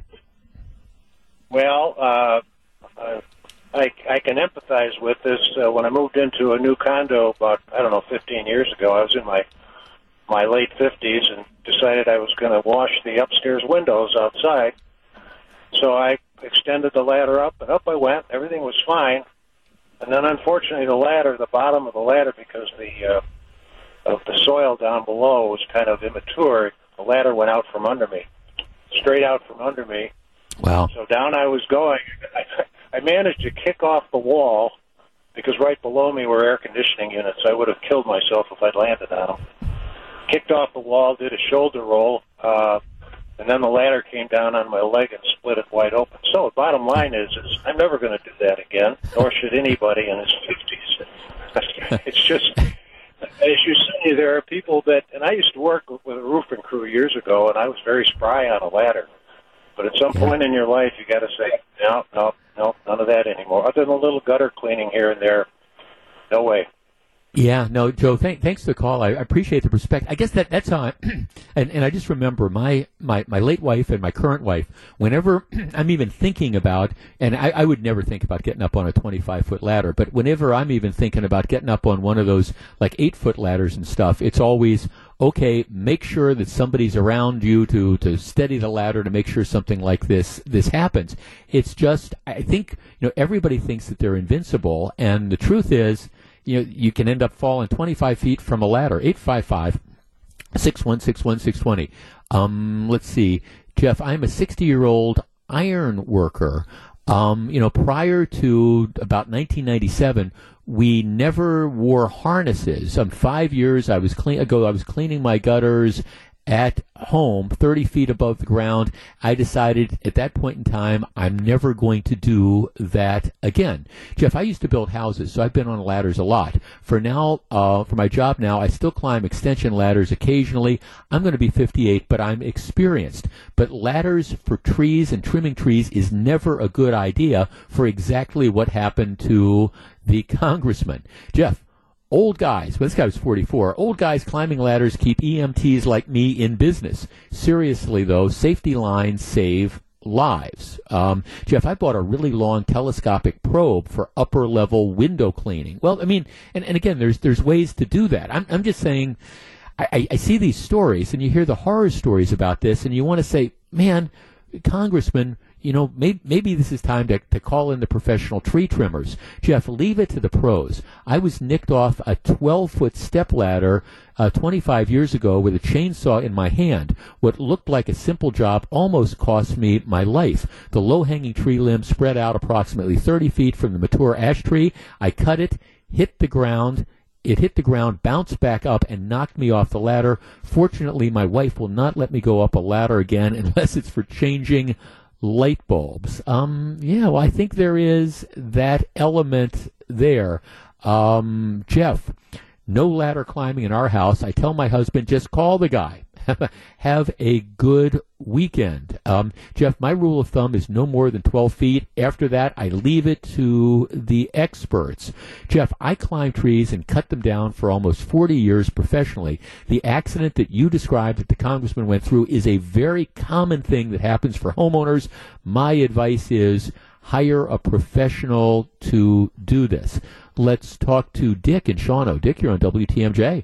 Well, uh, uh, I, I can empathize with this. Uh, when I moved into a new condo about, I don't know, fifteen years ago, I was in my my late fifties and decided I was going to wash the upstairs windows outside. So I extended the ladder up, and up I went. Everything was fine. And then, unfortunately, the ladder, the bottom of the ladder, because the uh, of the soil down below was kind of immature, the ladder went out from under me, straight out from under me. Wow. So down I was going. I, I managed to kick off the wall because right below me were air conditioning units. I would have killed myself if I'd landed on them. Kicked off the wall, did a shoulder roll, uh, and then the ladder came down on my leg and split it wide open. So the bottom line is, is I'm never going to do that again, nor should anybody in his fifties. It's just... As you say, there are people that, and I used to work with a roofing crew years ago, and I was very spry on a ladder. But at some yeah. point in your life, you got to say, no, no, no, none of that anymore. Other than a little gutter cleaning here and there, no way. Yeah, no, Joe, th- thanks for the call. I, I appreciate the perspective. I guess that that's how I, and, and I just remember my, my, my late wife and my current wife, whenever I'm even thinking about, and I, I would never think about getting up on a twenty-five foot ladder, but whenever I'm even thinking about getting up on one of those like eight foot ladders and stuff, it's always, okay, make sure that somebody's around you to, to steady the ladder to make sure something like this, this happens. It's just, I think, you know, everybody thinks that they're invincible, and the truth is, you know, you can end up falling twenty-five feet from a ladder. eight five five, six one six, one six two zero. Um, let's see. Jeff, I'm a sixty-year-old iron worker. Um, you know, prior to about nineteen ninety-seven, we never wore harnesses. Um, five years I was clean, ago, I was cleaning my gutters, at home, thirty feet above the ground. I decided at that point in time, I'm never going to do that again. Jeff, I used to build houses, so I've been on ladders a lot. For now, uh, for my job now, I still climb extension ladders occasionally. I'm going to be fifty-eight, but I'm experienced. But ladders for trees and trimming trees is never a good idea for exactly what happened to the congressman. Jeff, old guys, well, this guy was forty-four, old guys climbing ladders keep E M Ts like me in business. Seriously, though, safety lines save lives. Um, Jeff, I bought a really long telescopic probe for upper-level window cleaning. Well, I mean, and, and again, there's there's ways to do that. I'm, I'm just saying, I, I see these stories, and you hear the horror stories about this, and you want to say, man, Congressman, you know, maybe, maybe this is time to, to call in the professional tree trimmers. Jeff, leave it to the pros. I was nicked off a twelve-foot step ladder uh, twenty-five years ago with a chainsaw in my hand. What looked like a simple job almost cost me my life. The low-hanging tree limb spread out approximately thirty feet from the mature ash tree. I cut it, hit the ground. It hit the ground, bounced back up, and knocked me off the ladder. Fortunately, my wife will not let me go up a ladder again unless it's for changing light bulbs. Um, yeah, well, I think there is that element there. Um, Jeff, no ladder climbing in our house. I tell my husband, just call the guy. Have a good weekend. Um, Jeff, my rule of thumb is no more than twelve feet. After that, I leave it to the experts. Jeff, I climb trees and cut them down for almost forty years professionally. The accident that you described that the congressman went through is a very common thing that happens for homeowners. My advice is hire a professional to do this. Let's talk to Dick in Shawano. Dick, you're on W T M J.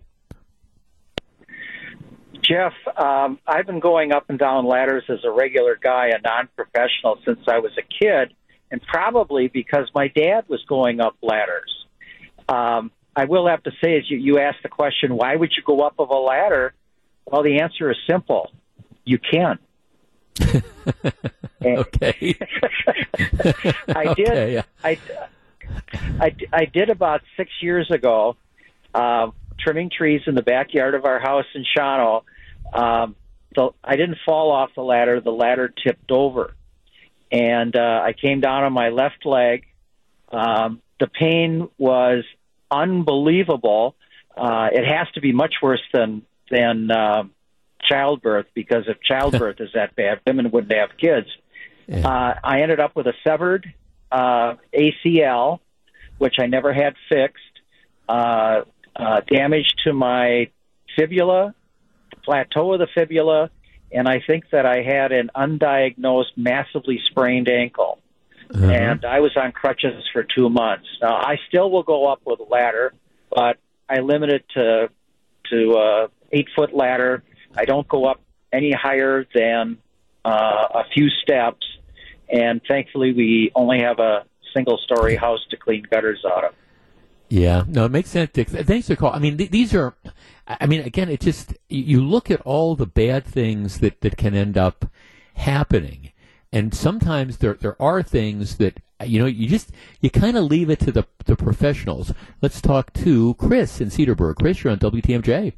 Jeff, um, I've been going up and down ladders as a regular guy, a non-professional, since I was a kid, and probably because my dad was going up ladders. Um, I will have to say, as you, you asked the question, why would you go up of a ladder? Well, the answer is simple. You can. Okay. I did. Okay, yeah. I, I, I did about six years ago, uh, trimming trees in the backyard of our house in Shawano. Um, the, I didn't fall off the ladder. The ladder tipped over. And uh, I came down on my left leg. Um, the pain was unbelievable. Uh, it has to be much worse than, than uh, childbirth, because if childbirth is that bad, women wouldn't have kids. Yeah. Uh, I ended up with a severed uh, A C L, which I never had fixed, uh, uh, damage to my fibula, plateau of the fibula, and I think that I had an undiagnosed, massively sprained ankle. Uh-huh. And I was on crutches for two months. Now, I still will go up with a ladder, but I limit it to to uh, eight-foot ladder. I don't go up any higher than uh, a few steps, and thankfully we only have a single-story house to clean gutters out of. Yeah, no, it makes sense, Dick. Thanks for the call. I mean, th- these are, I mean, again, it just, you look at all the bad things that, that can end up happening, and sometimes there there are things that, you know, you just, you kind of leave it to the, the professionals. Let's talk to Chris in Cedarburg. Chris, you're on W T M J.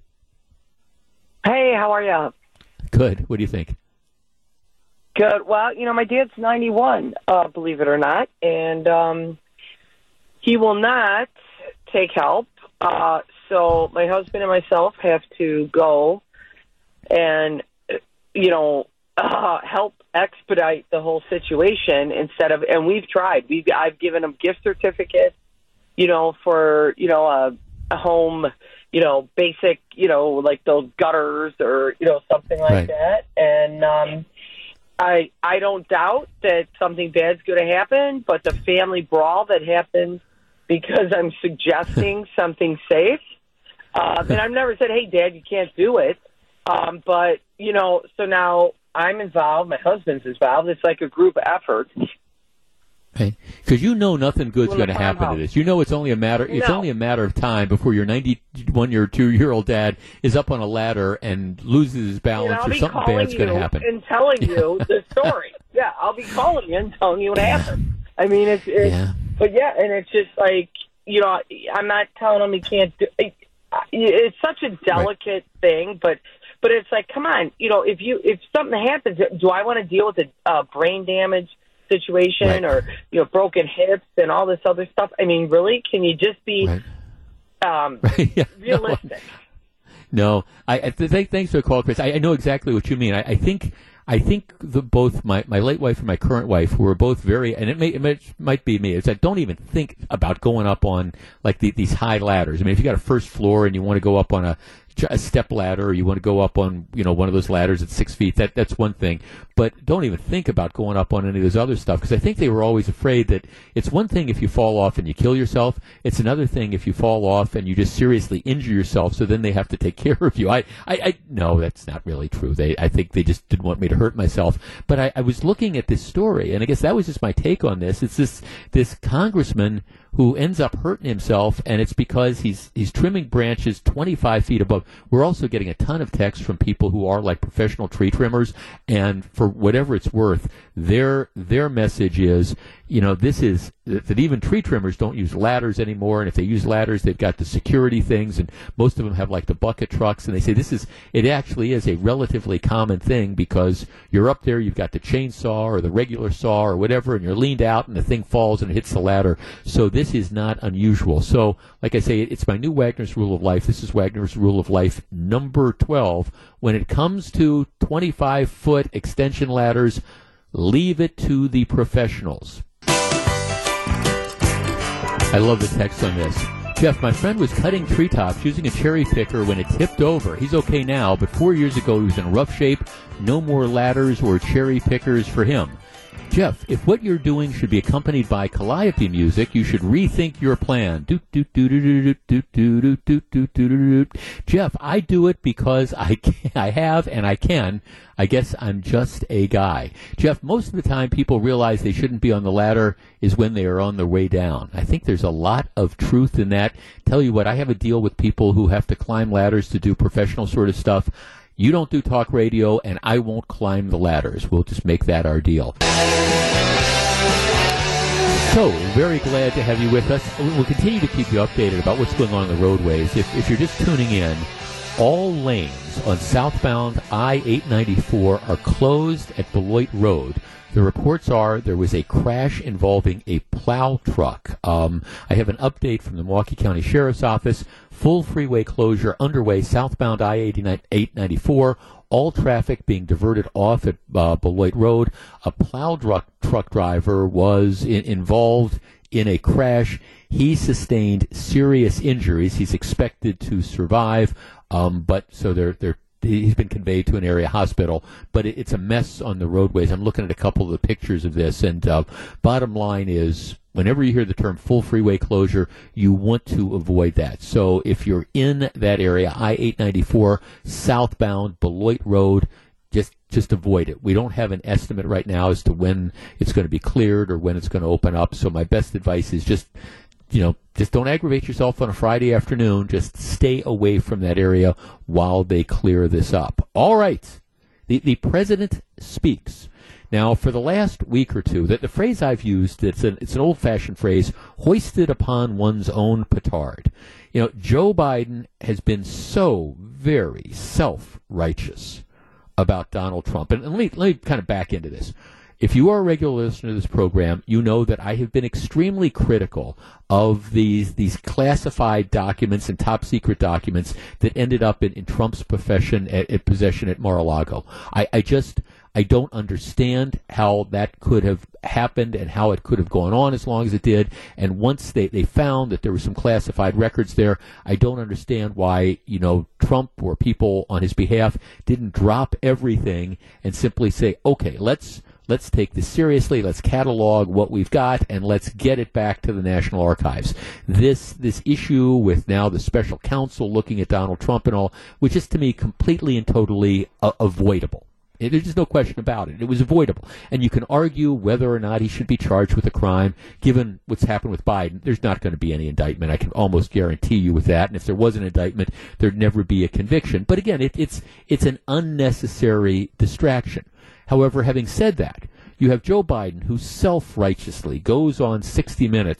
Hey, how are you? Good. What do you think? Good. Well, you know, my dad's ninety-one, uh, believe it or not, and um, he will not take help. Uh, so my husband and myself have to go and, you know, uh, help expedite the whole situation instead of, and we've tried. We've, I've given him gift certificates, you know, for, you know, a, a home, you know, basic, you know, like those gutters or, you know, something like right. that. And um, I I don't doubt that something bad's going to happen, but the family brawl that happens because I'm suggesting something safe, uh, and I've never said, hey, Dad, you can't do it. Um, but, you know, so now I'm involved, my husband's involved. It's like a group effort. Right. Because you know nothing good's Well, going to happen to this. You know it's only a matter. It's No. only a matter of time before your ninety-one-year, two-year-old dad is up on a ladder and loses his balance, You know, I'll or be something calling bad's going to you happen. and telling you the story. Yeah, I'll be calling you and telling you what happened. I mean, it's, it's Yeah. but yeah, and it's just like, you know, I'm not telling him he can't do it. It's such a delicate thing, but But it's like, come on, you know, if you if something happens, do I want to deal with a uh, brain damage situation right. or, you know, broken hips and all this other stuff? I mean, really, can you just be right. um, right. Yeah. realistic? No, no. I, I th- thanks for the call, Chris. I, I know exactly what you mean. I, I think. I think the, both my, my late wife and my current wife, who were both very, and it, may, it may, might be me, it's like, don't even think about going up on, like, the, these high ladders. I mean, if you got a first floor and you want to go up on a, a step ladder, or you want to go up on, you know, one of those ladders at six feet, that that's one thing. But don't even think about going up on any of this other stuff, because I think they were always afraid that it's one thing if you fall off and you kill yourself. It's another thing if you fall off and you just seriously injure yourself, so then they have to take care of you. I, I, I no, that's not really true. They, I think they just didn't want me to hurt myself. But I, I was looking at this story, and I guess that was just my take on this. It's this, this congressman who ends up hurting himself, and it's because he's he's trimming branches twenty-five feet above. We're also getting a ton of texts from people who are like professional tree trimmers, and for whatever it's worth, their their message is, you know, this is that even tree trimmers don't use ladders anymore, and if they use ladders, they've got the security things, and most of them have like the bucket trucks, and they say this is, it actually is a relatively common thing, because you're up there, you've got the chainsaw or the regular saw or whatever, and you're leaned out, and the thing falls and hits the ladder. So this is not unusual. So, like I say, it's my new Wagner's Rule of Life. This is Wagner's Rule of Life number twelve. When it comes to twenty-five foot extension ladders, leave it to the professionals. I love the text on this. Jeff, my friend was cutting treetops using a cherry picker when it tipped over. He's okay now, but four years ago he was in rough shape. No more ladders or cherry pickers for him. Jeff, if what you're doing should be accompanied by calliope music, you should rethink your plan. Jeff, I do it because I can, I have and I can. I guess I'm just a guy. Jeff, most of the time people realize they shouldn't be on the ladder is when they are on their way down. I think there's a lot of truth in that. Tell you what, I have a deal with people who have to climb ladders to do professional sort of stuff. You don't do talk radio, and I won't climb the ladders. We'll just make that our deal. So, very glad to have you with us. We'll continue to keep you updated about what's going on in the roadways. If, if you're just tuning in, all lanes on southbound I eight ninety-four are closed at Beloit Road. The reports are there was a crash involving a plow truck. Um, I have an update from the Milwaukee County Sheriff's Office. Full freeway closure underway southbound I eight ninety-four. All traffic being diverted off at uh, Beloit Road. A plow truck, truck driver was in, involved in a crash. He sustained serious injuries. He's expected to survive, um, but so they're they're. He's been conveyed to an area hospital, but it, it's a mess on the roadways. I'm looking at a couple of the pictures of this, and uh, bottom line is, whenever you hear the term full freeway closure, you want to avoid that. So if you're in that area, I eight ninety-four southbound Beloit Road, just just avoid it. We don't have an estimate right now as to when it's going to be cleared or when it's going to open up. So my best advice is just, you know, just don't aggravate yourself on a Friday afternoon. Just stay away from that area while they clear this up. All right. The the president speaks. Now, for the last week or two, the, the phrase I've used, it's an, it's an old-fashioned phrase, hoisted upon one's own petard. You know, Joe Biden has been so very self-righteous about Donald Trump. And, and let me, let me kind of back into this. If you are a regular listener to this program, you know that I have been extremely critical of these these classified documents and top secret documents that ended up in, in Trump's possession at, at possession at Mar-a-Lago. I, I just I don't understand how that could have happened and how it could have gone on as long as it did. And once they, they found that there were some classified records there, I don't understand why, you know, Trump or people on his behalf didn't drop everything and simply say, okay, let's Let's take this seriously. Let's catalog what we've got, and let's get it back to the National Archives. This this issue with now the special counsel looking at Donald Trump and all, which is to me completely and totally uh, avoidable. It, there's just no question about it. It was avoidable. And you can argue whether or not he should be charged with a crime. Given what's happened with Biden, there's not going to be any indictment. I can almost guarantee you with that. And if there was an indictment, there'd never be a conviction. But again, it, it's it's an unnecessary distraction. However, having said that, you have Joe Biden, who self-righteously goes on sixty minutes,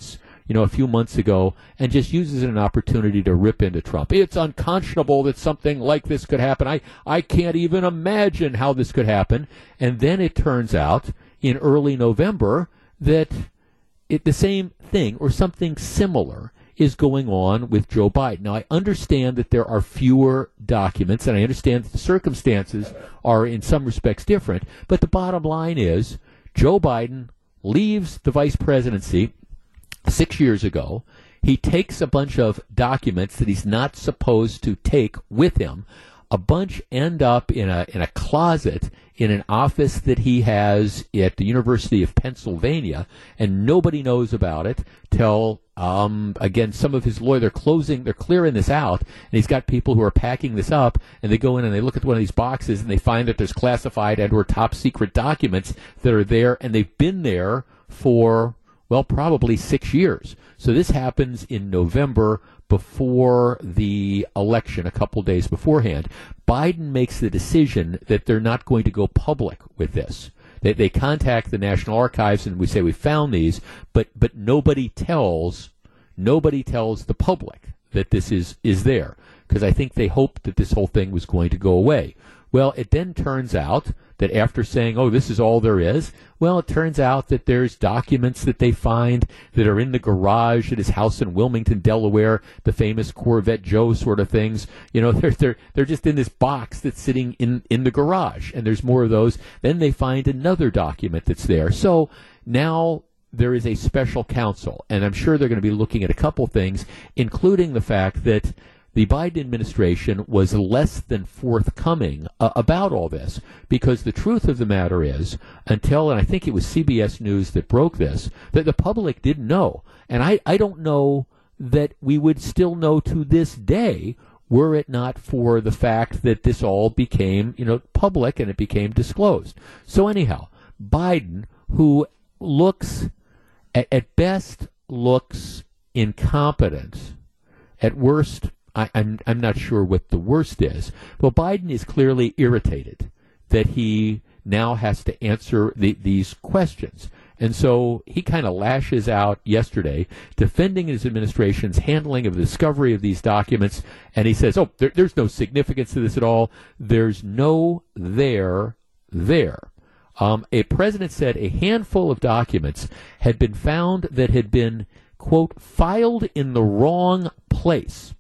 you know, a few months ago, and just uses it as an opportunity to rip into Trump. It's unconscionable that something like this could happen. I, I can't even imagine how this could happen. And then it turns out in early November that it, the same thing or something similar is going on with Joe Biden. Now, I understand that there are fewer documents, and I understand that the circumstances are in some respects different, but the bottom line is Joe Biden leaves the vice presidency six years ago. He takes a bunch of documents that he's not supposed to take with him. A bunch end up in a in a closet in an office that he has at the University of Pennsylvania, and nobody knows about it till, um, again, some of his lawyers, they're closing, they're clearing this out, and he's got people who are packing this up, and they go in and they look at one of these boxes, and they find that there's classified and or top secret documents that are there, and they've been there for, well, probably six years. So this happens in November before the election, a couple days beforehand. Biden makes the decision that they're not going to go public with this. They, they contact the National Archives and we say we found these, but but nobody tells nobody tells the public that this is is there, because I think they hoped that this whole thing was going to go away. Well, it then turns out that after saying, oh, this is all there is, well, it turns out that there's documents that they find that are in the garage at his house in Wilmington, Delaware, the famous Corvette Joe sort of things. You know, they're, they're, they're just in this box that's sitting in, in the garage, and there's more of those. Then they find another document that's there. So now there is a special counsel, and I'm sure they're going to be looking at a couple things, including the fact that the Biden administration was less than forthcoming uh, about all this, because the truth of the matter is, until, and I think it was C B S News that broke this, that the public didn't know. And I, I don't know that we would still know to this day were it not for the fact that this all became, you know, public and it became disclosed. So anyhow, Biden, who looks, at, at best, looks incompetent, at worst, I, I'm I'm not sure what the worst is. Well, Biden is clearly irritated that he now has to answer the, these questions. And so he kind of lashes out yesterday, defending his administration's handling of the discovery of these documents. And he says, oh, there, there's no significance to this at all. There's no there there. Um, a president said a handful of documents had been found that had been, quote, filed in the wrong place.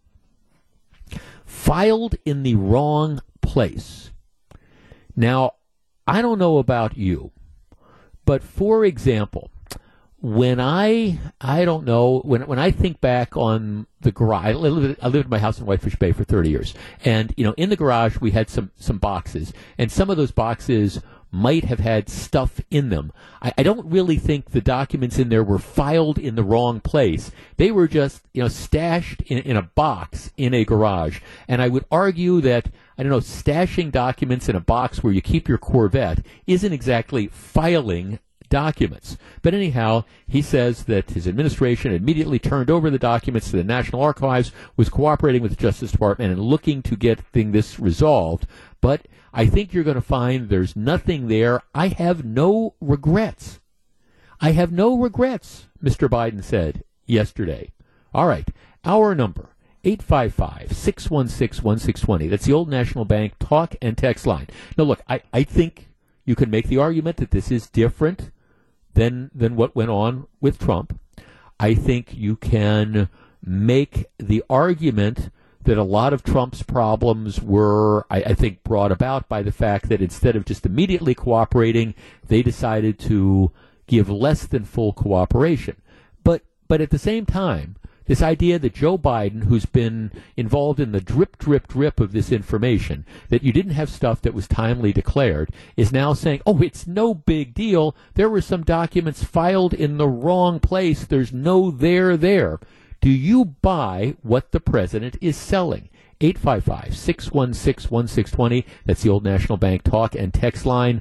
Filed in the wrong place. Now, I don't know about you, but for example, when I, I don't know, when when I think back on the garage, I lived, I lived in my house in Whitefish Bay for thirty years, and, you know, in the garage we had some, some boxes, and some of those boxes might have had stuff in them. I, I don't really think the documents in there were filed in the wrong place. They were just, you know, stashed in, in a box in a garage. And I would argue that, I don't know, stashing documents in a box where you keep your Corvette isn't exactly filing documents. But anyhow, he says that his administration immediately turned over the documents to the National Archives, was cooperating with the Justice Department and looking to get thing this resolved. But I think you're going to find there's nothing there. I have no regrets. I have no regrets, Mister Biden said yesterday. All right, our number, eight five five, six one six, one six two zero. That's the Old National Bank talk and text line. Now, look, I, I think you can make the argument that this is different than than what went on with Trump. I think you can make the argument that a lot of Trump's problems were, I, I think, brought about by the fact that instead of just immediately cooperating, they decided to give less than full cooperation. But but at the same time, this idea that Joe Biden, who's been involved in the drip, drip, drip of this information, that you didn't have stuff that was timely declared, is now saying, oh, it's no big deal. There were some documents filed in the wrong place. There's no there there. Do you buy what the president is selling? eight five five, six one six, one six two zero. That's the Old National Bank talk and text line.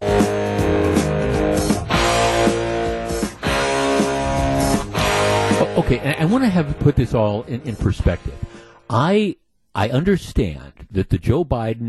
Okay, I want to have put this all in, in perspective. I I understand that the Joe Biden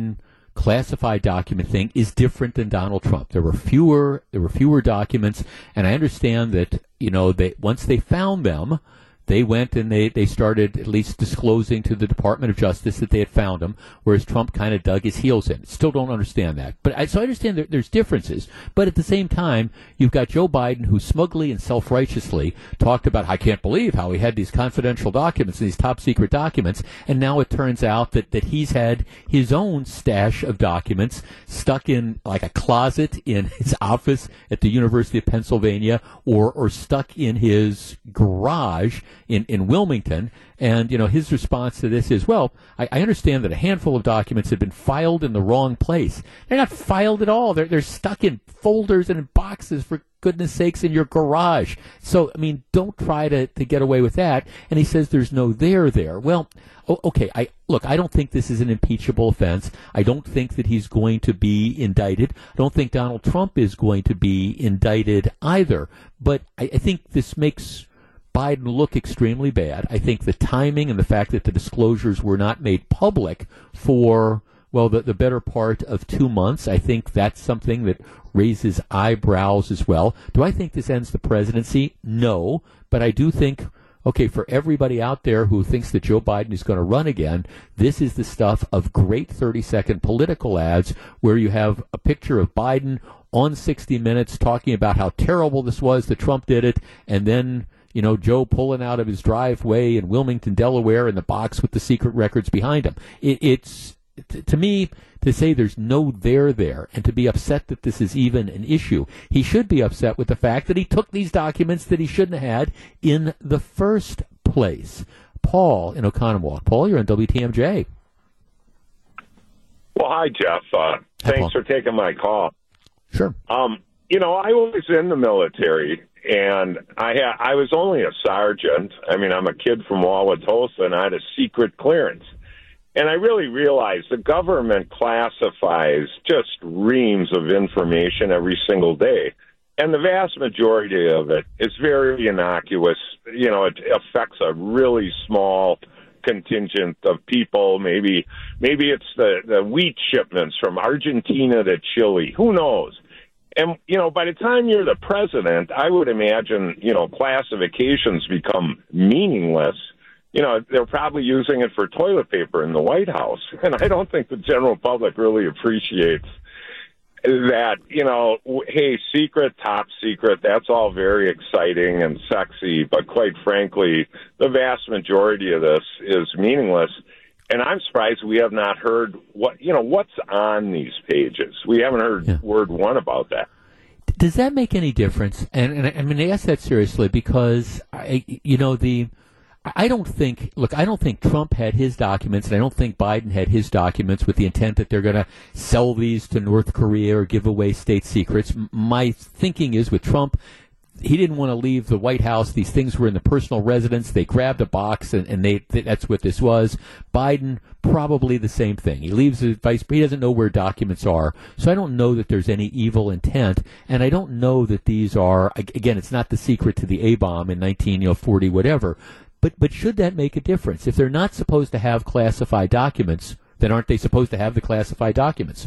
classified document thing is different than Donald Trump. There were fewer, there were fewer documents, and I understand that, you know, they, once they found them, they went and they, they started at least disclosing to the Department of Justice that they had found them, whereas Trump kind of dug his heels in. Still don't understand that. But I, so I understand that there's differences. But at the same time, you've got Joe Biden who smugly and self-righteously talked about, I can't believe how he had these confidential documents, these top-secret documents, and now it turns out that, that he's had his own stash of documents stuck in like a closet in his office at the University of Pennsylvania or, or stuck in his garage in, in Wilmington. And, you know, his response to this is, well, I, I understand that a handful of documents have been filed in the wrong place. They're not filed at all. They're, they're stuck in folders and in boxes, for goodness sakes, in your garage. So, I mean, don't try to, to get away with that. And he says there's no there there. Well, okay, I look, I don't think this is an impeachable offense. I don't think that he's going to be indicted. I don't think Donald Trump is going to be indicted either. But I, I think this makes Biden look extremely bad. I think the timing and the fact that the disclosures were not made public for, well, the, the better part of two months, I think that's something that raises eyebrows as well. Do I think this ends the presidency? No. But I do think, okay, for everybody out there who thinks that Joe Biden is going to run again, this is the stuff of great thirty-second political ads where you have a picture of Biden on sixty minutes talking about how terrible this was that Trump did it, and then, you know, Joe pulling out of his driveway in Wilmington, Delaware, in the box with the secret records behind him. It, it's, t- to me, to say there's no there there, and to be upset that this is even an issue. He should be upset with the fact that he took these documents that he shouldn't have had in the first place. Paul in Oconomowoc. Paul, you're on W T M J. Well, hi, Jeff. Uh, Hi, thanks Paul. for taking my call. Sure. Um, you know, I was in the military, and I had I was only a sergeant. I mean, I'm a kid from Wauwatosa, and I had a secret clearance. And I really realized the government classifies just reams of information every single day. And the vast majority of it is very innocuous. You know, it affects a really small contingent of people. Maybe maybe it's the, the wheat shipments from Argentina to Chile. Who knows? And, you know, by the time you're the president, I would imagine, you know, classifications become meaningless. You know, they're probably using it for toilet paper in the White House. And I don't think the general public really appreciates that, you know, hey, secret, top secret, that's all very exciting and sexy. But quite frankly, the vast majority of this is meaningless. And I'm surprised we have not heard what, you know, what's on these pages. We haven't heard Yeah. word one about that. Does that make any difference? And, and I mean, I ask that seriously because, I, you know, the I don't think, look, I don't think Trump had his documents, and I don't think Biden had his documents with the intent that they're going to sell these to North Korea or give away state secrets. My thinking is with Trump, he didn't want to leave the White House. These things were in the personal residence. They grabbed a box, and, and they that's what this was. Biden, probably the same thing. He leaves his vice, he doesn't know where documents are. So I don't know that there's any evil intent, and I don't know that these are, again, it's not the secret to the A-bomb in nineteen forty, whatever. But but should that make a difference? If they're not supposed to have classified documents, then aren't they supposed to have the classified documents?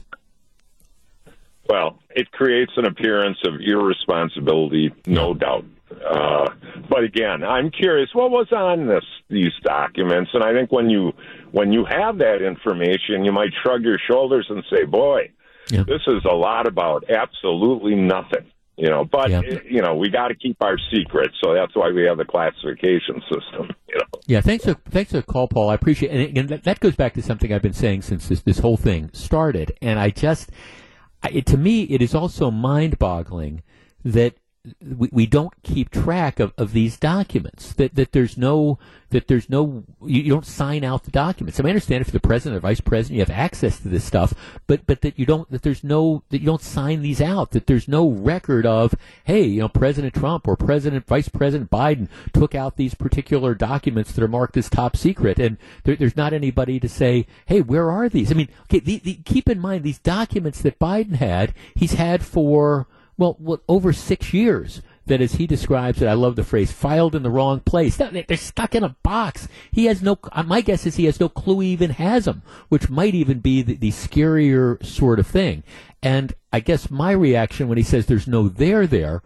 Well, it creates an appearance of irresponsibility, no doubt. Uh, but again, I'm curious, what was on this these documents? And I think when you when you have that information, you might shrug your shoulders and say, boy, yeah. this is a lot about absolutely nothing. You know, but, yeah. you know, we got to keep our secrets, so that's why we have the classification system, you know. Yeah, thanks for, thanks for the call, Paul. I appreciate it. And again, that, that goes back to something I've been saying since this, this whole thing started. And I just, I, it, to me, it is also mind-boggling that we, we don't keep track of, of these documents, that, that there's no, that there's no, you, you don't sign out the documents. I mean, I understand if you're the president or vice president, you have access to this stuff, but, but that you don't, that there's no, that you don't sign these out, that there's no record of, hey, you know, President Trump or President, Vice President Biden took out these particular documents that are marked as top secret, and there, there's not anybody to say, hey, where are these? I mean, okay, the, the, keep in mind these documents that Biden had, he's had for, Well, well, over six years. that, as he describes it, I love the phrase, filed in the wrong place. They're stuck in a box. He has no, my guess is he has no clue he even has them, which might even be the, the scarier sort of thing. And I guess my reaction when he says there's no there there,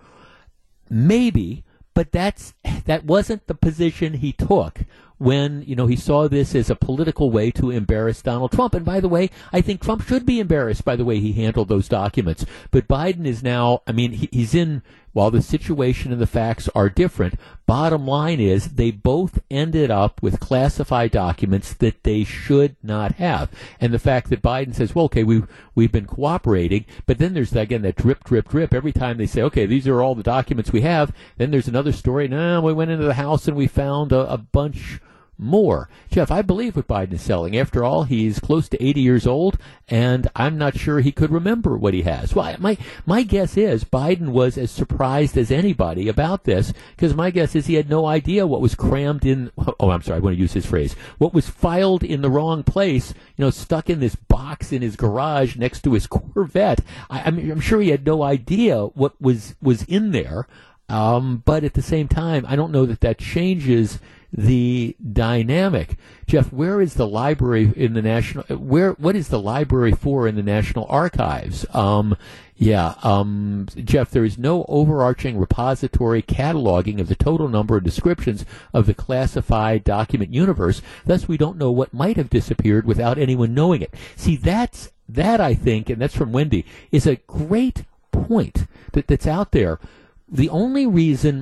maybe, but that's that wasn't the position he took when, you know, he saw this as a political way to embarrass Donald Trump. And by the way, I think Trump should be embarrassed by the way he handled those documents. But Biden is now, I mean, he, he's in, while the situation and the facts are different, bottom line is they both ended up with classified documents that they should not have. And the fact that Biden says, well, okay, we've, we've been cooperating, but then there's, again, that drip, drip, drip. Every time they say, okay, these are all the documents we have, then there's another story. No, we went into the house and we found a, a bunch more. Jeff, I believe what Biden is selling. After all, he's close to eighty years old, and I'm not sure he could remember what he has. Well, my my guess is Biden was as surprised as anybody about this, because my guess is he had no idea what was crammed in, oh, I'm sorry, I want to use his phrase, what was filed in the wrong place, you know, stuck in this box in his garage next to his Corvette. I, I mean, I'm sure he had no idea what was, was in there, um, but at the same time, I don't know that that changes the dynamic. Jeff, where is the library in the National, where, what is the library for in the National Archives? Um, yeah, um, Jeff, there is no overarching repository cataloging of the total number of descriptions of the classified document universe. Thus, we don't know what might have disappeared without anyone knowing it. See, that's, that I think, and that's from Wendy, is a great point that, that's out there. The only reason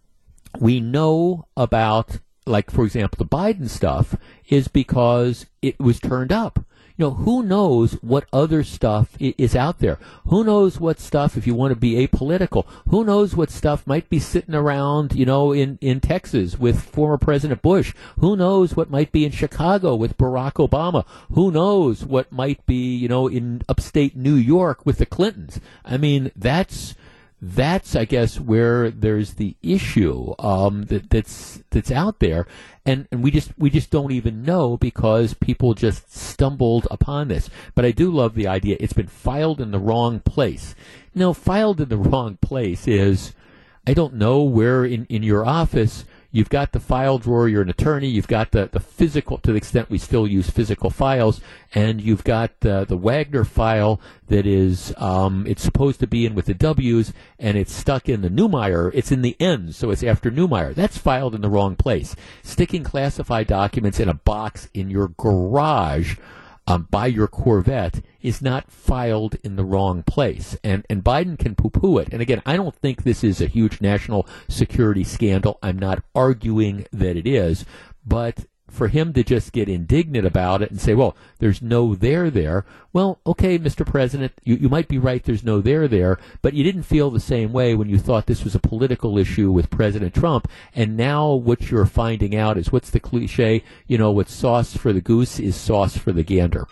we know about, like, for example, the Biden stuff is because it was turned up. You know, who knows what other stuff is out there? Who knows what stuff, if you want to be apolitical, who knows what stuff might be sitting around, you know, in, in Texas with former President Bush? Who knows what might be in Chicago with Barack Obama? Who knows what might be, you know, in upstate New York with the Clintons? I mean, that's... That's, I guess, where there's the issue um, that, that's that's out there, and, and we just we just don't even know because people just stumbled upon this. But I do love the idea. It's been filed in the wrong place. No, filed in the wrong place is, I don't know where in, in your office you've got the file drawer, you're an attorney, you've got the, the physical, to the extent we still use physical files, and you've got uh, the Wagner file that is, um, it's supposed to be in with the W's, and it's stuck in the Neumeyer, it's in the N's, so it's after Neumeyer. That's filed in the wrong place. Sticking classified documents in a box in your garage Um, by your Corvette is not filed in the wrong place. And, and Biden can poo-poo it. And again, I don't think this is a huge national security scandal. I'm not arguing that it is. But for him to just get indignant about it and say, well, there's no there there. Well, okay, Mister President, you, you might be right, there's no there there, but you didn't feel the same way when you thought this was a political issue with President Trump. And now what you're finding out is, what's the cliche? You know, what's sauce for the goose is sauce for the gander.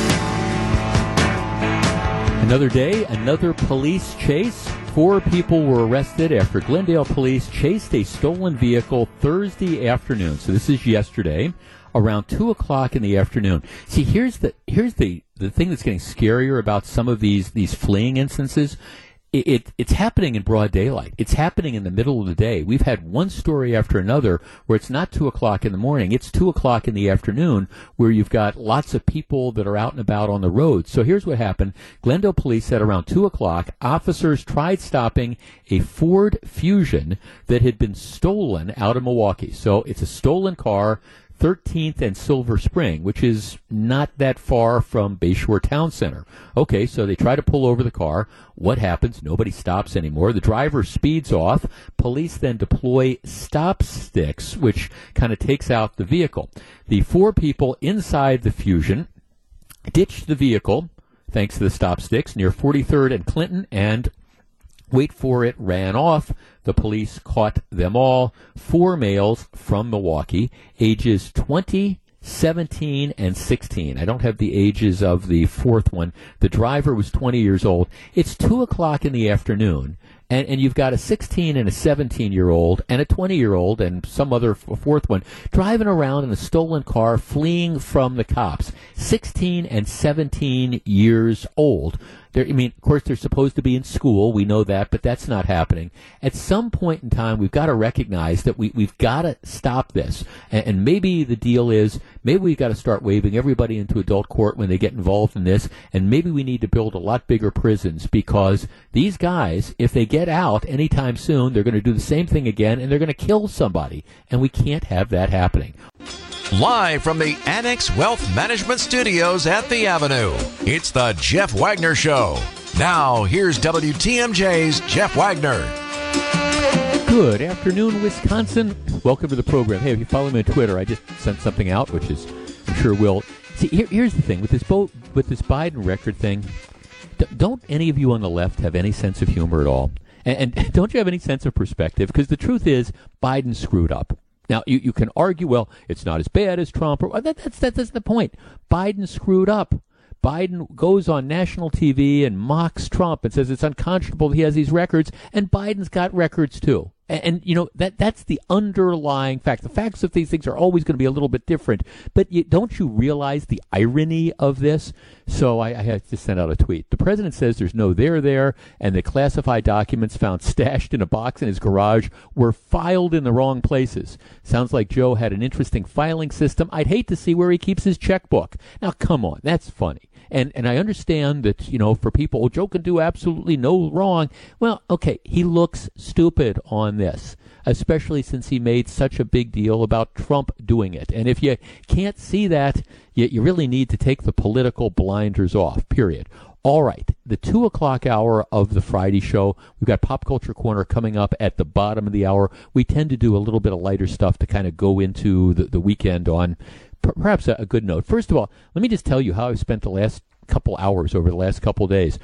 Another day, another police chase. Four people were arrested after Glendale police chased a stolen vehicle Thursday afternoon. So this is yesterday, around two o'clock in the afternoon. See, here's the here's the, the thing that's getting scarier about some of these these fleeing instances. It, it it's happening in broad daylight. It's happening in the middle of the day. We've had one story after another where it's not two o'clock in the morning. It's two o'clock in the afternoon, where you've got lots of people that are out and about on the road. So here's what happened. Glendale police said around two o'clock, officers tried stopping a Ford Fusion that had been stolen out of Milwaukee. So it's a stolen car, thirteenth and Silver Spring, which is not that far from Bayshore Town Center. Okay, so they try to pull over the car. What happens? Nobody stops anymore. The driver speeds off. Police then deploy stop sticks, which kind of takes out the vehicle. The four people inside the Fusion ditched the vehicle, thanks to the stop sticks, near forty-third and Clinton, and wait for it, ran off. The police caught them all. Four males from Milwaukee, ages twenty, seventeen, and sixteen. I don't have the ages of the fourth one. The driver was twenty years old. It's two o'clock in the afternoon, And, and you've got a sixteen and a seventeen-year-old and a twenty-year-old and some other f- fourth one driving around in a stolen car fleeing from the cops. sixteen and seventeen years old. They're, I mean, of course, they're supposed to be in school. We know that, but that's not happening. At some point in time, we've got to recognize that we, we've got to stop this. And, and maybe the deal is, maybe we've got to start waving everybody into adult court when they get involved in this. And maybe we need to build a lot bigger prisons, because these guys, if they get out anytime soon, they're going to do the same thing again, and they're going to kill somebody. And we can't have that happening. Live from the Annex Wealth Management Studios at the Avenue, it's the Jeff Wagner Show. Now, here's W T M J's Jeff Wagner. Good afternoon, Wisconsin. Welcome to the program. Hey, if you follow me on Twitter, I just sent something out, which is, I'm sure will. See, here, here's the thing. With this, Bo- with this Biden record thing, d- don't any of you on the left have any sense of humor at all? And, and don't you have any sense of perspective? Because the truth is, Biden screwed up. Now, you, you can argue, well, it's not as bad as Trump. Or that, that's, that, that's the point. Biden screwed up. Biden goes on national T V and mocks Trump and says it's unconscionable that he has these records, and Biden's got records too. And, and you know, that that's the underlying fact. The facts of these things are always going to be a little bit different. But you, don't you realize the irony of this? So I, I had to send out a tweet. The president says there's no there there, and the classified documents found stashed in a box in his garage were filed in the wrong places. Sounds like Joe had an interesting filing system. I'd hate to see where he keeps his checkbook. Now, come on, that's funny. And and I understand that, you know, for people, oh, Joe can do absolutely no wrong. Well, okay, he looks stupid on this, especially since he made such a big deal about Trump doing it. And if you can't see that, you, you really need to take the political blinders off, period. All right, the two o'clock hour of the Friday show, we've got Pop Culture Corner coming up at the bottom of the hour. We tend to do a little bit of lighter stuff to kind of go into the, the weekend on perhaps a, a good note. First of all, let me just tell you how I've spent the last couple hours over the last couple days.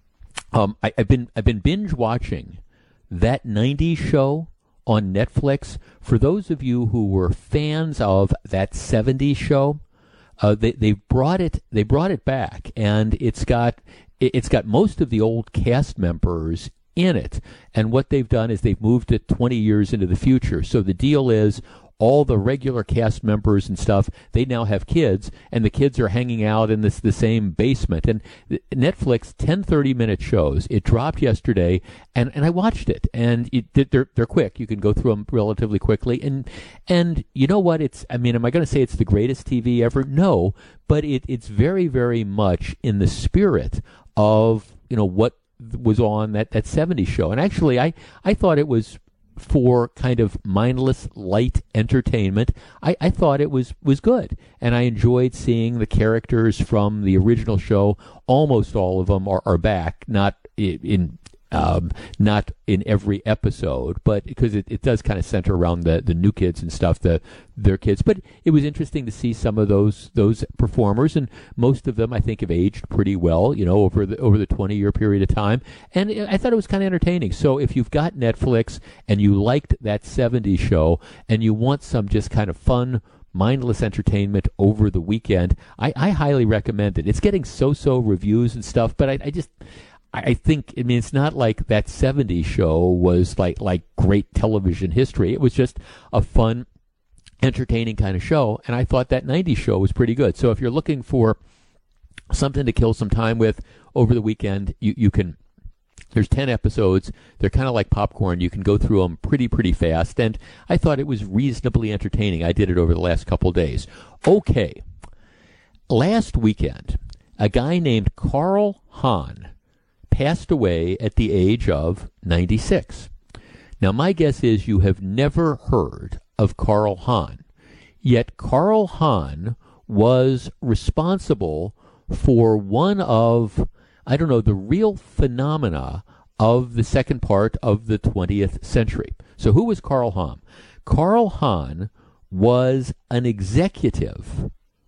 Um, I, I've been I've been binge watching That nineties Show on Netflix. For those of you who were fans of That seventies Show, uh, they they brought it they brought it back, and it's got it's got most of the old cast members in it. And what they've done is they've moved it twenty years into the future. So the deal is, all the regular cast members and stuff, they now have kids, and the kids are hanging out in this the same basement. And Netflix, ten thirty-minute shows. It dropped yesterday, and, and I watched it. And it, they're they're quick. You can go through them relatively quickly. And and you know what? It's I mean, am I going to say it's the greatest T V ever? No, but it it's very very much in the spirit of, you know, what was on that that seventies show. And actually, I I thought it was, for kind of mindless, light entertainment, I, I thought it was, was good. And I enjoyed seeing the characters from the original show. Almost all of them are, are back, not in, in um, not in every episode, but because it, it does kind of center around the, the new kids and stuff, the their kids. But it was interesting to see some of those those performers, and most of them I think have aged pretty well, you know, over the over the twenty year period of time. And I thought it was kind of entertaining. So if you've got Netflix and you liked That seventies Show and you want some just kind of fun, mindless entertainment over the weekend, I, I highly recommend it. It's getting so-so reviews and stuff, but I, I just I think, I mean, it's not like That seventies Show was like like great television history. It was just a fun, entertaining kind of show, and I thought That nineties Show was pretty good. So if you're looking for something to kill some time with over the weekend, you, you can, there's ten episodes. They're kind of like popcorn. You can go through them pretty, pretty fast, and I thought it was reasonably entertaining. I did it over the last couple of days. Okay, last weekend, a guy named Carl Hahn passed away at the age of ninety-six. Now, my guess is you have never heard of Carl Hahn. Yet Carl Hahn was responsible for one of, I don't know, the real phenomena of the second part of the twentieth century. So who was Carl Hahn? Carl Hahn was an executive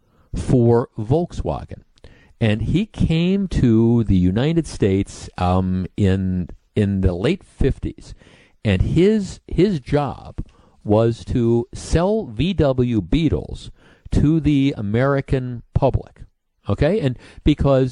for Volkswagen. And he came to the United States um, in in the late fifties, and his his job was to sell V W Beetles to the American public. Okay, and because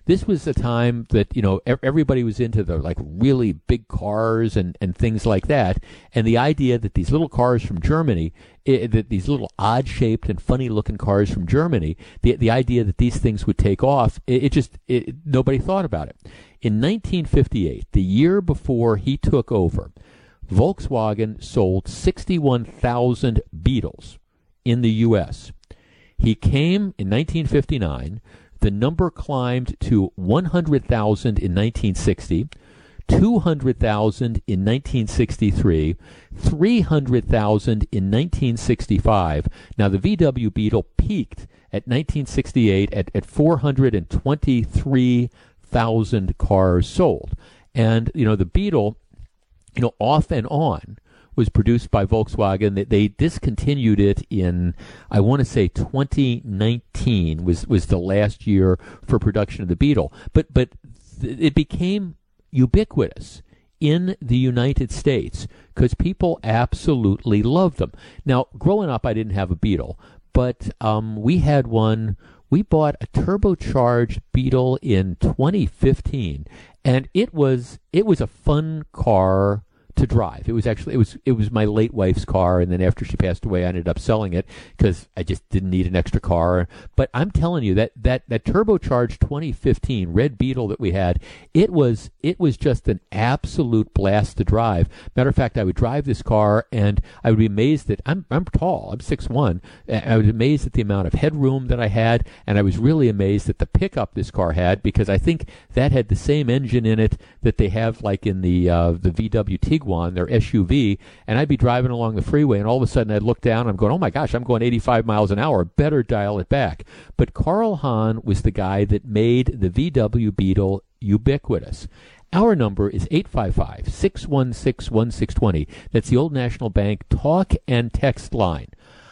this was a time that, you know, everybody was into the like really big cars and, and things like that. And the idea that these little cars from Germany, it, that these little odd shaped and funny looking cars from Germany, the the idea that these things would take off, it, it just, it, nobody thought about it. In nineteen fifty-eight, the year before he took over, Volkswagen sold sixty-one thousand Beetles in the U S. He came in nineteen fifty-nine. The number climbed to one hundred thousand in nineteen sixty, two hundred thousand in nineteen sixty-three, three hundred thousand in nineteen sixty-five. Now, the V W Beetle peaked at nineteen sixty-eight at, at four hundred twenty-three thousand cars sold. And, you know, the Beetle, you know, off and on was produced by Volkswagen. They, they discontinued it in, I want to say, twenty nineteen was, was the last year for production of the Beetle. But, but th- it became ubiquitous in the United States because people absolutely loved them. Now, growing up, I didn't have a Beetle, but um, we had one. We bought a turbocharged Beetle in twenty fifteen, and it was it was a fun car to drive. It was actually it was it was my late wife's car, and then after she passed away, I ended up selling it because I just didn't need an extra car. But I'm telling you that that that turbocharged twenty fifteen red Beetle that we had, it was it was just an absolute blast to drive. Matter of fact, I would drive this car, and I would be amazed that I'm I'm tall. I'm six one. I was amazed at the amount of headroom that I had, and I was really amazed at the pickup this car had because I think that had the same engine in it that they have like in the uh, the V W Tiguan, their S U V, and I'd be driving along the freeway, and all of a sudden I'd look down, and I'm going, oh my gosh, I'm going eighty-five miles an hour, better dial it back. But Carl Hahn was the guy that made the V W Beetle ubiquitous. Our number is eight five five, six one six, one six two zero. That's the Old National Bank talk and text line.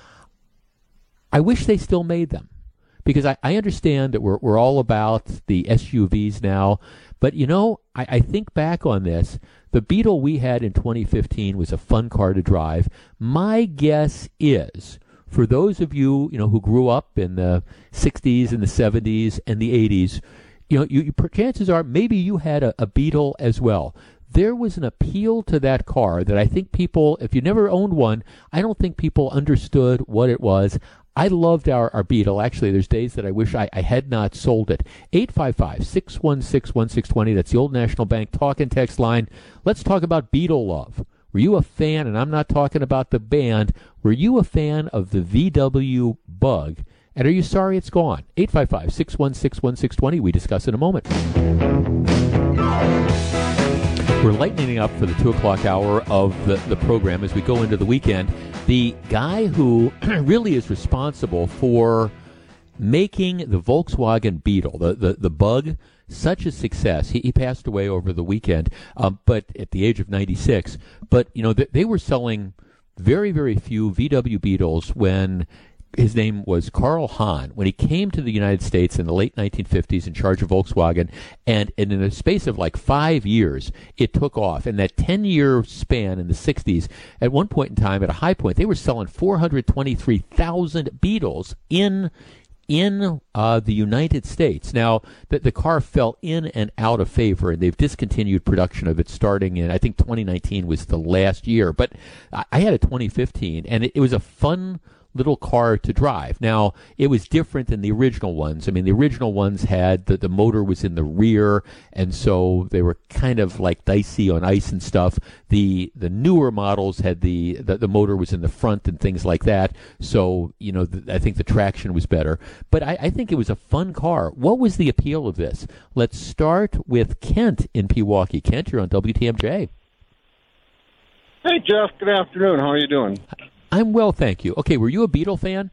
I wish they still made them because I, I understand that we're, we're all about the S U Vs now, but you know, I, I think back on this. The Beetle we had in twenty fifteen was a fun car to drive. My guess is, for those of you, you know, who grew up in the sixties and the seventies and the eighties, you know, you, you, chances are maybe you had a, a Beetle as well. There was an appeal to that car that I think people, if you never owned one, I don't think people understood what it was. I loved our, our Beetle. Actually, there's days that I wish I, I had not sold it. eight five five, six one six, one six two zero. That's the Old National Bank talk and text line. Let's talk about Beetle love. Were you a fan, and I'm not talking about the band, were you a fan of the V W Bug? And are you sorry it's gone? eight five five, six one six, one six two zero. We discuss in a moment. We're lightening up for the two o'clock hour of the, the program as we go into the weekend. The guy who really is responsible for making the Volkswagen Beetle, the, the, the Bug, such a success. He, he passed away over the weekend, um, but at the age of ninety-six. But, you know, th- they were selling very, very few V W Beetles when his name was Carl Hahn, when he came to the United States in the late nineteen fifties in charge of Volkswagen, and, and in a space of like five years, it took off. In that ten-year span in the sixties, at one point in time, at a high point, they were selling four hundred twenty-three thousand Beetles in in uh, the United States. Now, the, the car fell in and out of favor, and they've discontinued production of it starting in, I think twenty nineteen was the last year. But I, I had a twenty fifteen, and it, it was a fun little car to drive. Now, it was different than the original ones. I mean, the original ones had, the, the motor was in the rear, and so they were kind of like dicey on ice and stuff. The the newer models had the, the, the motor was in the front and things like that, so, you know, th- I think the traction was better. But I, I think it was a fun car. What was the appeal of this? Let's start with Kent in Pewaukee. Kent, you're on W T M J. Hey, Jeff. Good afternoon. How are you doing? I'm well, thank you. Okay, were you a Beetle fan?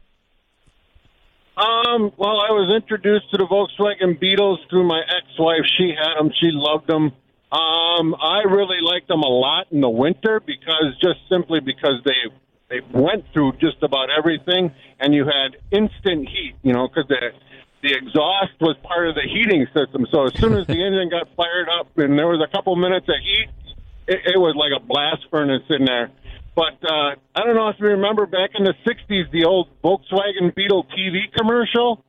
Um, well, I was introduced to the Volkswagen Beetles through my ex-wife. She had them. She loved them. Um, I really liked them a lot in the winter because just simply because they they went through just about everything, and you had instant heat, you know, because the the exhaust was part of the heating system. So as soon as the engine got fired up and there was a couple minutes of heat, it, it was like a blast furnace in there. But uh, I don't know if you remember back in the sixties, the old Volkswagen Beetle T V commercial.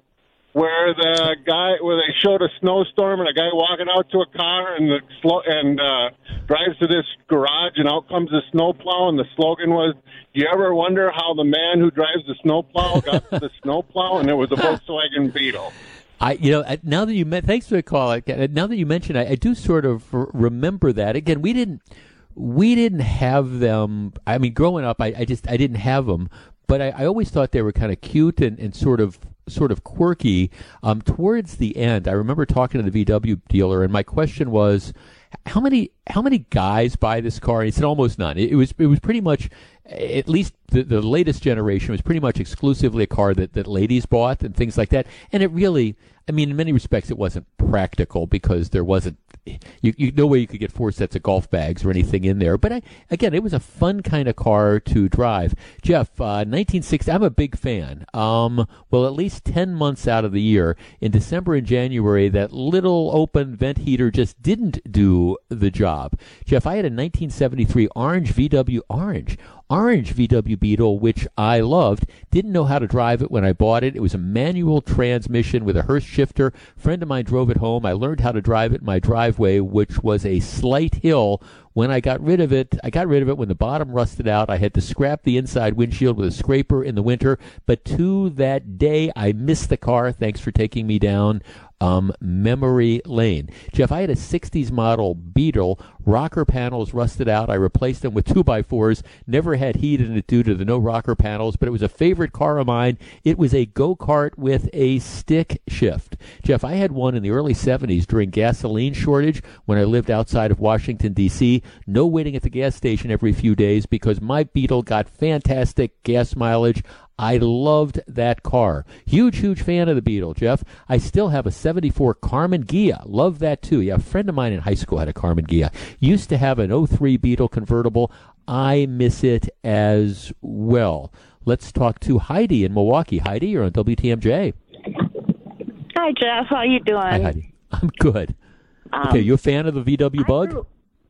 where the guy where they showed a snowstorm and a guy walking out to a car and the slow and uh, drives to this garage and out comes the snowplow and the slogan was, "You ever wonder how the man who drives the snowplow got to the snowplow?" And it was a Volkswagen Beetle. I, you know, now that you met, thanks for the call. Now that you mention, I, I do sort of remember that. Again, we didn't, we didn't have them. I mean, growing up, I, I just, I didn't have them. But I, I always thought they were kind of cute and, and sort of sort of quirky. Um, towards the end, I remember talking to the V W dealer, and my question was, how many how many guys buy this car? And he said almost none. It, it was it was pretty much, at least the, the latest generation was pretty much exclusively a car that, that ladies bought and things like that. And it really, I mean, in many respects, it wasn't practical because there wasn't, you, you no way you could get four sets of golf bags or anything in there. But I, again, it was a fun kind of car to drive. Jeff, uh, nineteen sixty, I'm a big fan. Um, well, at least ten months out of the year, in December and January, that little open vent heater just didn't do the job. Jeff, I had a nineteen seventy-three orange V W, orange, orange V W Beetle, which I loved. Didn't know how to drive it when I bought it. It was a manual transmission with a Hurst shifter. A friend of mine drove it home. I learned how to drive it in my driveway, which was a slight hill. When I got rid of it, I got rid of it when the bottom rusted out. I had to scrap the inside windshield with a scraper in the winter. But to that day, I missed the car. Thanks for taking me down um, memory lane. Jeff, I had a sixties model Beetle. Rocker panels rusted out. I replaced them with two by fours. Never had heat in it due to the no rocker panels, but it was a favorite car of mine. It was a go-kart with a stick shift. Jeff, I had one in the early seventies during gasoline shortage when I lived outside of Washington, D C No waiting at the gas station every few days because my Beetle got fantastic gas mileage. I loved that car. Huge, huge fan of the Beetle, Jeff. I still have a seventy-four Carmen Ghia. Love that, too. Yeah, a friend of mine in high school had a Carmen Ghia. Used to have an oh three Beetle convertible. I miss it as well. Let's talk to Heidi in Milwaukee. Heidi, you're on W T M J. Hi, Jeff. How you doing? Hi, Heidi. I'm good. Um, okay, you a fan of the V W I Bug? grew-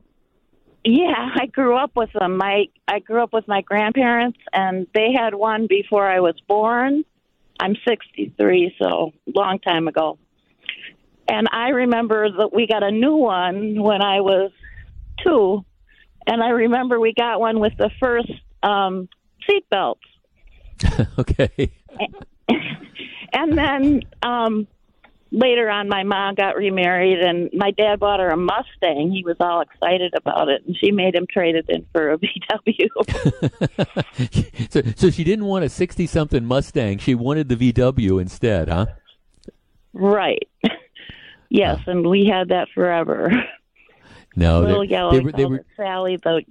Yeah, I grew up with them. My I grew up with my grandparents, and they had one before I was born. I'm sixty-three, so long time ago. And I remember that we got a new one when I was two, and I remember we got one with the first um, seat belts. Okay. And then um, later on, my mom got remarried, and my dad bought her a Mustang. He was all excited about it, and she made him trade it in for a V W. so, so she didn't want a sixty-something Mustang. She wanted the V W instead, huh? Right. Yes, huh. And we had that forever. No, little they, yellow. They we were, called they were... it Sally the.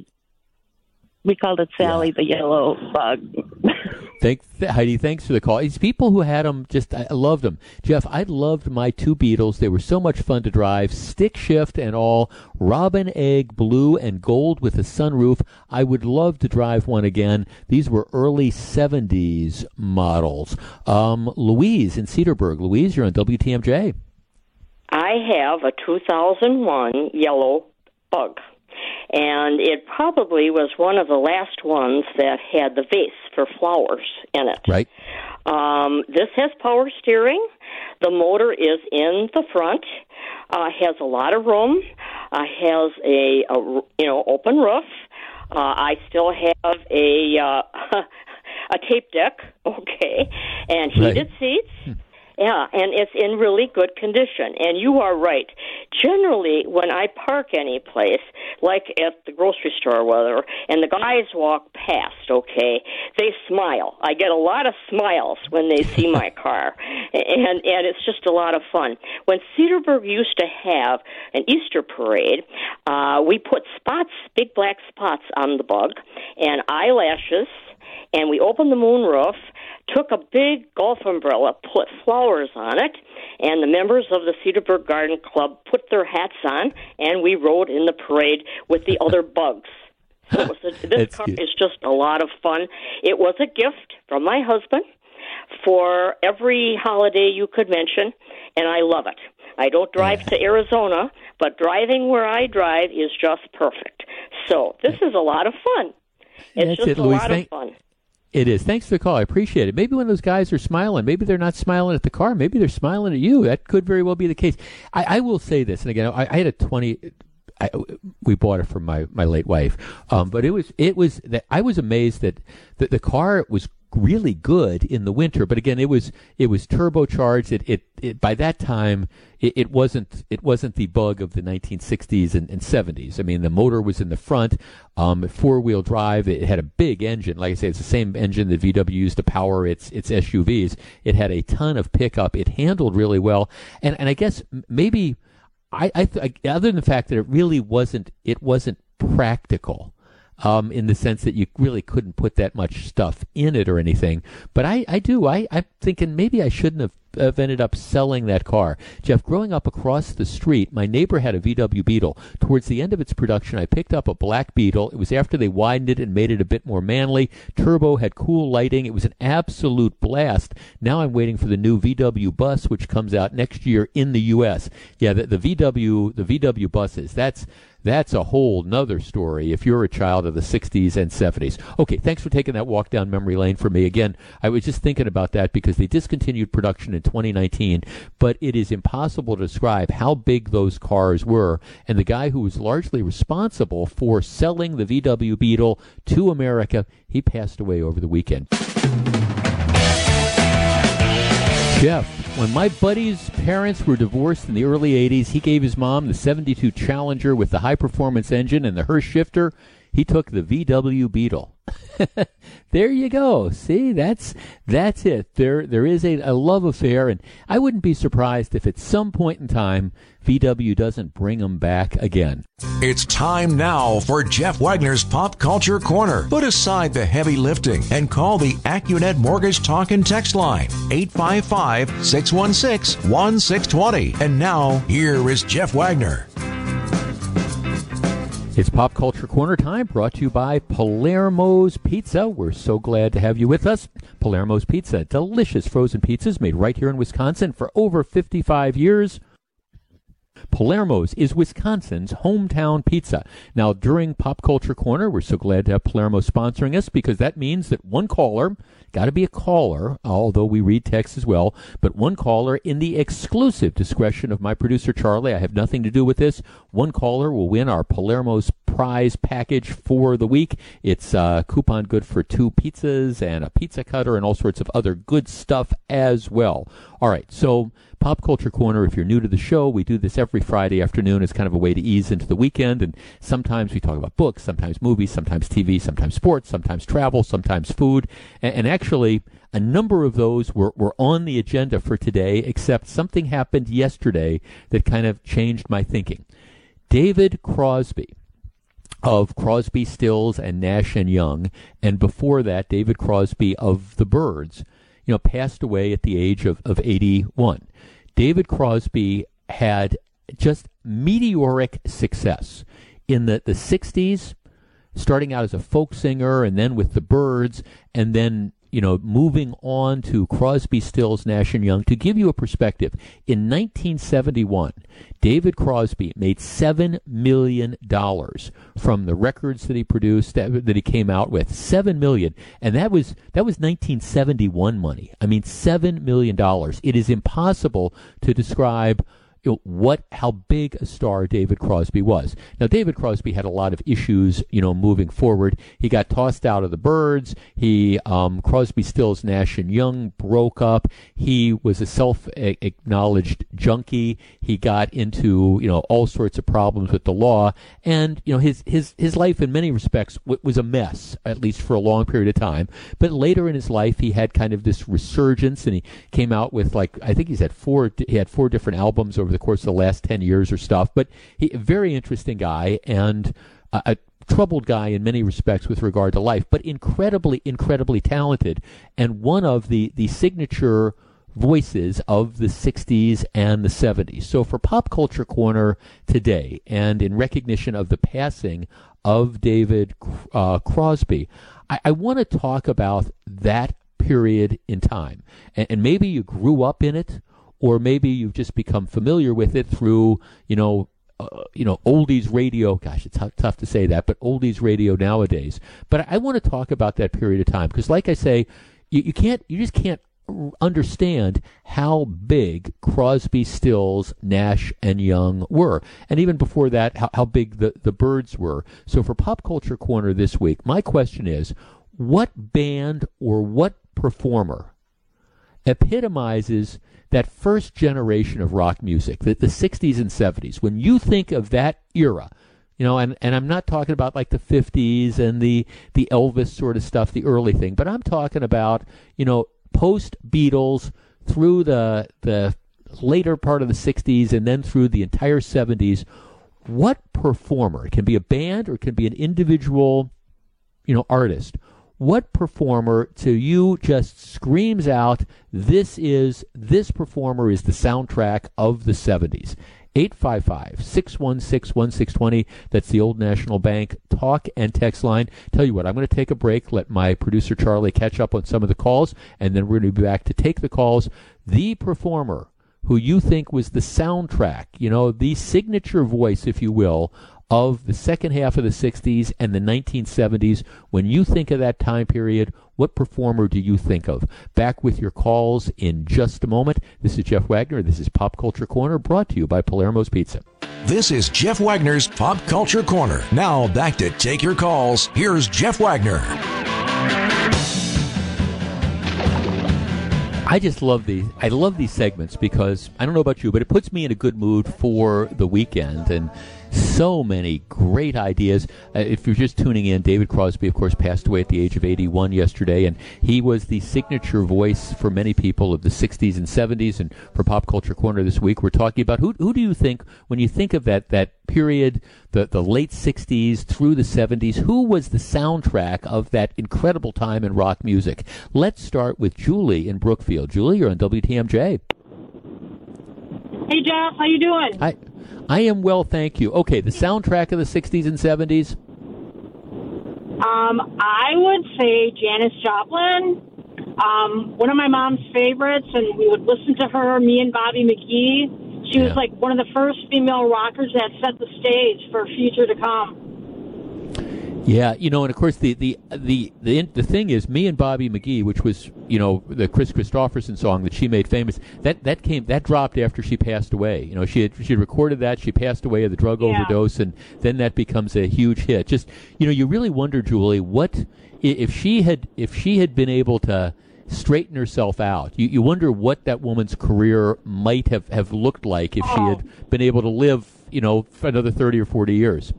We called it Sally yeah. the yellow bug. Thank, Heidi, thanks for the call. It's people who had them, just, I loved them. Jeff, I loved my two Beetles. They were so much fun to drive, stick shift and all, robin egg, blue and gold with a sunroof. I would love to drive one again. These were early seventies models. Um, Louise in Cedarburg. Louise, you're on W T M J. I have a two thousand one yellow Bug. And it probably was one of the last ones that had the vase for flowers in it. Right. Um, this has power steering. The motor is in the front. Uh, has a lot of room. Uh, has a, a you know open roof. Uh, I still have a uh, a tape deck. Okay, and heated right. seats. Hmm. Yeah, and it's in really good condition. And you are right. Generally, when I park any place, like at the grocery store, whether, and the guys walk past, okay, they smile. I get a lot of smiles when they see my car, and and it's just a lot of fun. When Cedarburg used to have an Easter parade, uh, we put spots, big black spots on the Bug, and eyelashes, and we opened the moonroof, took a big golf umbrella, put flowers on it, and the members of the Cedarburg Garden Club put their hats on, and we rode in the parade with the other Bugs. So it was a, this car cute. is just a lot of fun. It was a gift from my husband for every holiday you could mention, and I love it. I don't drive to Arizona, but driving where I drive is just perfect. So this is a lot of fun. It's That's just it, a Louise. lot Thank- of fun. It is. Thanks for the call. I appreciate it. Maybe when those guys are smiling, maybe they're not smiling at the car. Maybe they're smiling at you. That could very well be the case. I, I will say this, and again, I, I had a twenty. I, we bought it from my, my late wife, um, but it was it was that I was amazed that the, the car was really good in the winter. But again, it was it was turbocharged. It it, it by that time it, it wasn't it wasn't the bug of the nineteen sixties and, and seventies. I mean, the motor was in the front, um, four wheel drive. It had a big engine. Like I say, it's the same engine that V W used to power its its S U Vs. It had a ton of pickup. It handled really well, and and I guess maybe I, I th- other than the fact that it really wasn't it wasn't practical. Um, in the sense that you really couldn't put that much stuff in it or anything. But I, I do. I, I'm thinking maybe I shouldn't have, have ended up selling that car. Jeff, growing up across the street, my neighbor had a V W Beetle. Towards the end of its production, I picked up a black Beetle. It was after they widened it and made it a bit more manly. Turbo, had cool lighting. It was an absolute blast. Now I'm waiting for the new V W bus, which comes out next year in the U S. Yeah, the, the V W, the V W buses, that's That's a whole nother story if you're a child of the sixties and seventies. Okay, thanks for taking that walk down memory lane for me. Again, I was just thinking about that because they discontinued production in twenty nineteen, but it is impossible to describe how big those cars were. And the guy who was largely responsible for selling the V W Beetle to America, he passed away over the weekend. Jeff, when my buddy's parents were divorced in the early eighties, he gave his mom the seventy-two Challenger with the high-performance engine and the Hurst shifter. He took the V W Beetle. There you go. See, that's that's it. There there is a, a love affair, and I wouldn't be surprised if at some point in time V W doesn't bring them back again. It's time now for Jeff Wagner's Pop Culture Corner. Put aside the heavy lifting and call the AccuNet Mortgage Talk and Text line, eight five five, six one six, one six two zero. And now, here is Jeff Wagner. It's Pop Culture Corner time, brought to you by Palermo's Pizza. We're so glad to have you with us. Palermo's Pizza, delicious frozen pizzas made right here in Wisconsin for over fifty-five years. Palermo's is Wisconsin's hometown pizza. Now, during Pop Culture Corner, we're so glad to have Palermo sponsoring us because that means that one caller, got to be a caller, although we read text as well, but one caller in the exclusive discretion of my producer, Charlie, I have nothing to do with this, one caller will win our Palermo's prize package for the week. It's uh, coupon good for two pizzas and a pizza cutter and all sorts of other good stuff as well. All right, so Pop Culture Corner, if you're new to the show, we do this every Friday afternoon as kind of a way to ease into the weekend, and sometimes we talk about books, sometimes movies, sometimes T V, sometimes sports, sometimes travel, sometimes food, and, and actually a number of those were, were on the agenda for today, except something happened yesterday that kind of changed my thinking. David Crosby of Crosby, Stills, and Nash and Young, and before that, David Crosby of the Byrds, you know, passed away at the age of, of eighty-one. David Crosby had just meteoric success in the, the sixties, starting out as a folk singer and then with the Byrds, and then, you know, moving on to Crosby, Stills, Nash and Young. To give you a perspective, in nineteen seventy-one, David Crosby made seven million dollars from the records that he produced, that, that he came out with. seven million dollars. And that was that was nineteen seventy-one money. I mean, seven million dollars. It is impossible to describe, you know, what, how big a star David Crosby was. Now, David Crosby had a lot of issues, you know, moving forward. He got tossed out of the Byrds. He, um, Crosby, Stills, Nash and Young broke up. He was a self-acknowledged junkie. He got into, you know, all sorts of problems with the law. And, you know, his, his, his life in many respects w- was a mess, at least for a long period of time. But later in his life, he had kind of this resurgence, and he came out with, like, I think he's had four, he had four different albums over the course of the last ten years or stuff. But he, a very interesting guy, and a, a troubled guy in many respects with regard to life, but incredibly, incredibly talented, and one of the, the signature voices of the sixties and the seventies. So for Pop Culture Corner today, and in recognition of the passing of David uh, Crosby, I, I want to talk about that period in time. And, and maybe you grew up in it, or maybe you've just become familiar with it through, you know, uh, you know, oldies radio. Gosh, it's t- tough to say that, but oldies radio nowadays. But I, I want to talk about that period of time because, like I say, you, you can't, you just can't understand how big Crosby, Stills, Nash, and Young were. And even before that, how, how big the, the Byrds were. So for Pop Culture Corner this week, my question is, what band or what performer epitomizes that first generation of rock music, the, the sixties and seventies? When you think of that era, you know, and, and I'm not talking about like the fifties and the, the Elvis sort of stuff, the early thing, but I'm talking about, you know, post-Beatles through the the later part of the sixties and then through the entire seventies, what performer, it can be a band or it can be an individual, you know, artist, what performer to you just screams out, this is, this performer is the soundtrack of the seventies? eight five five, six one six, one six two zero. That's the Old National Bank talk and text line. Tell you what, I'm going to take a break, let my producer Charlie catch up on some of the calls, and then we're going to be back to take the calls. The performer who you think was the soundtrack, you know, the signature voice, if you will, of the second half of the sixties and the nineteen seventies. When you think of that time period, what performer do you think of? Back with your calls in just a moment. This is Jeff Wagner. This is Pop Culture Corner, brought to you by Palermo's Pizza. This is Jeff Wagner's Pop Culture Corner. Now back to take your calls. Here's Jeff Wagner. I just love these. I love these segments because, I don't know about you, but it puts me in a good mood for the weekend. And so many great ideas. Uh, if you're just tuning in, David Crosby, of course, passed away at the age of eighty-one yesterday, and he was the signature voice for many people of the sixties and seventies. And for Pop Culture Corner this week, we're talking about who who do you think, when you think of that that period, the, the late sixties through the seventies, who was the soundtrack of that incredible time in rock music? Let's start with Julie in Brookfield. Julie, you're on W T M J. Hey, Jeff, how you doing? Hi. I am well, thank you. Okay, the soundtrack of the sixties and seventies? Um, I would say Janis Joplin. Um, one of my mom's favorites, and we would listen to her, me and Bobby McGee. She yeah. was like one of the first female rockers that set the stage for future to come. Yeah, you know, and of course the the the the, the thing is, me and Bobby McGee, which was, you know, the Chris Christopherson song that she made famous, that that came that dropped after she passed away. You know, she had she had recorded that, she passed away of the drug yeah. overdose, and then that becomes a huge hit. Just, you know, you really wonder, Julie, what if she had if she had been able to straighten herself out. You you wonder what that woman's career might have, have looked like if oh. she had been able to live, you know, for another thirty or forty years.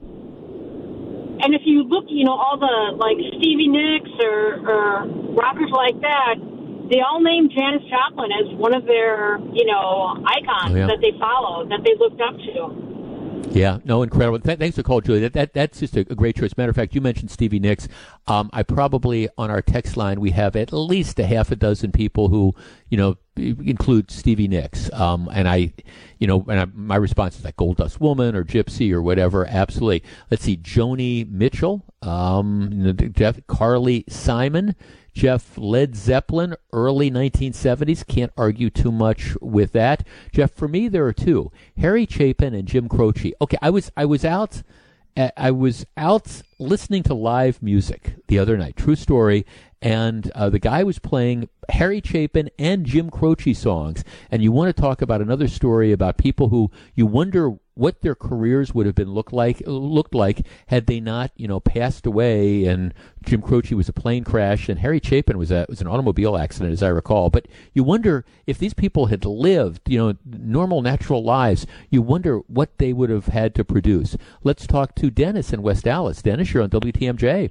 And if you look, you know, all the, like, Stevie Nicks or, or rockers like that, they all named Janis Joplin as one of their, you know, icons oh, yeah. that they followed, that they looked up to. Yeah, no, incredible. Th- thanks for calling, Julie. That, that That's just a, a great choice. Matter of fact, you mentioned Stevie Nicks. Um, I probably, on our text line, we have at least a half a dozen people who, you know, include Stevie Nicks. Um, and I, you know, and I, my response is like Gold Dust Woman or Gypsy or whatever. Absolutely. Let's see, Joni Mitchell, um, Jeff, Carly Simon, Jeff, Led Zeppelin, early nineteen seventies. Can't argue too much with that. Jeff, for me, there are two: Harry Chapin and Jim Croce. Okay, I was I was out, I was out listening to live music the other night. True story. And uh, the guy was playing Harry Chapin and Jim Croce songs. And you want to talk about another story about people who you wonder what their careers would have been look like looked like had they not, you know, passed away. And Jim Croce was a plane crash, and Harry Chapin was a was an automobile accident, as I recall. But you wonder if these people had lived, you know, normal, natural lives. You wonder what they would have had to produce. Let's talk to Dennis in West Dallas. Dennis, you're on W T M J.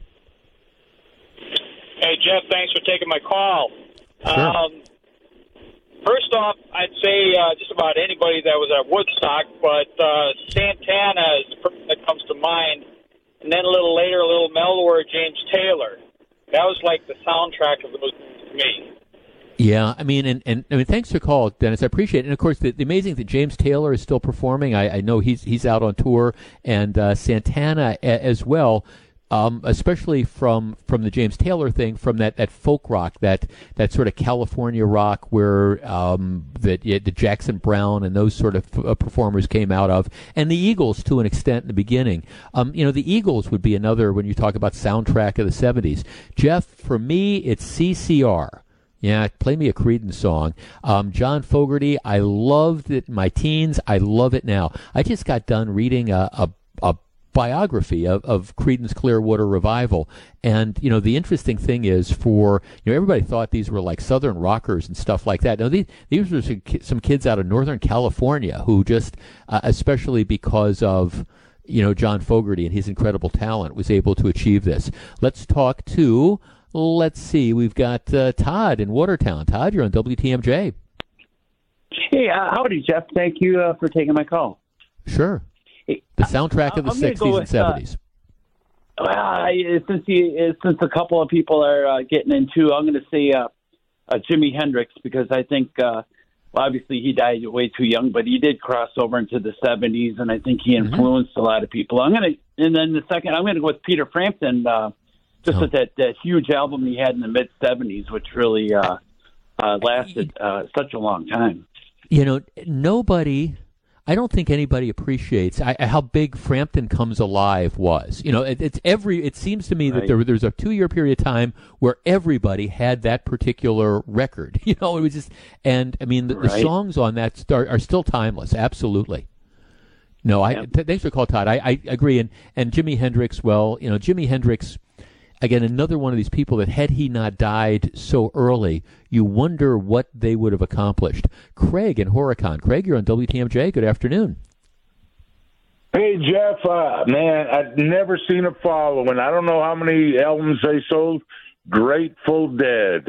Hey, Jeff, thanks for taking my call. Sure. Um, first off, I'd say uh, just about anybody that was at Woodstock, but uh, Santana is the person that comes to mind. And then a little later, a little mellower, James Taylor. That was like the soundtrack of those movies to me. Yeah, I mean, and, and I mean, thanks for the call, Dennis. I appreciate it. And of course, the, the amazing that James Taylor is still performing. I, I know he's he's out on tour, and uh, Santana a, as well. Um, especially from, from the James Taylor thing, from that, that folk rock, that that sort of California rock where um, that yeah, the Jackson Browne and those sort of uh, performers came out of, and the Eagles to an extent in the beginning. Um, you know, the Eagles would be another when you talk about soundtrack of the seventies. Jeff, for me, it's C C R. Yeah, play me a Creedence song. Um, John Fogerty, I loved it in my teens. I love it now. I just got done reading a, a, a biography of, of Creedence Clearwater Revival. And, you know, the interesting thing is for, you know, everybody thought these were like Southern rockers and stuff like that. No, these, these were some, some kids out of Northern California who just, uh, especially because of, you know, John Fogerty and his incredible talent, was able to achieve this. Let's talk to, let's see, we've got uh, Todd in Watertown. Todd, you're on W T M J. Hey, uh, howdy, Jeff. Thank you uh, for taking my call. Sure. The soundtrack of the sixties and seventies. Uh, well, I, since you, since a couple of people are uh, getting into, I'm going to say uh, uh, Jimi Hendrix, because I think, uh, well, obviously he died way too young, but he did cross over into the seventies, and I think he influenced mm-hmm. a lot of people. I'm going to, and then the second, I'm going to go with Peter Frampton, uh, just oh. with that, that huge album he had in the mid seventies, which really uh, uh, lasted uh, such a long time. You know, nobody. I don't think anybody appreciates I, how big Frampton Comes Alive was. You know, it, it's every. It seems to me that right. there there's a two-year period of time where everybody had that particular record. You know, it was just, and I mean, the, right. the songs on that start are still timeless. Absolutely. No, I. Th- thanks for the call, Todd. I, I agree. And and Jimi Hendrix. Well, you know, Jimi Hendrix. Again, another one of these people that had he not died so early, you wonder what they would have accomplished. Craig in Horicon. Craig, you're on W T M J. Good afternoon. Hey, Jeff. Uh, man, I've never seen a following. I don't know how many albums they sold. Grateful Dead.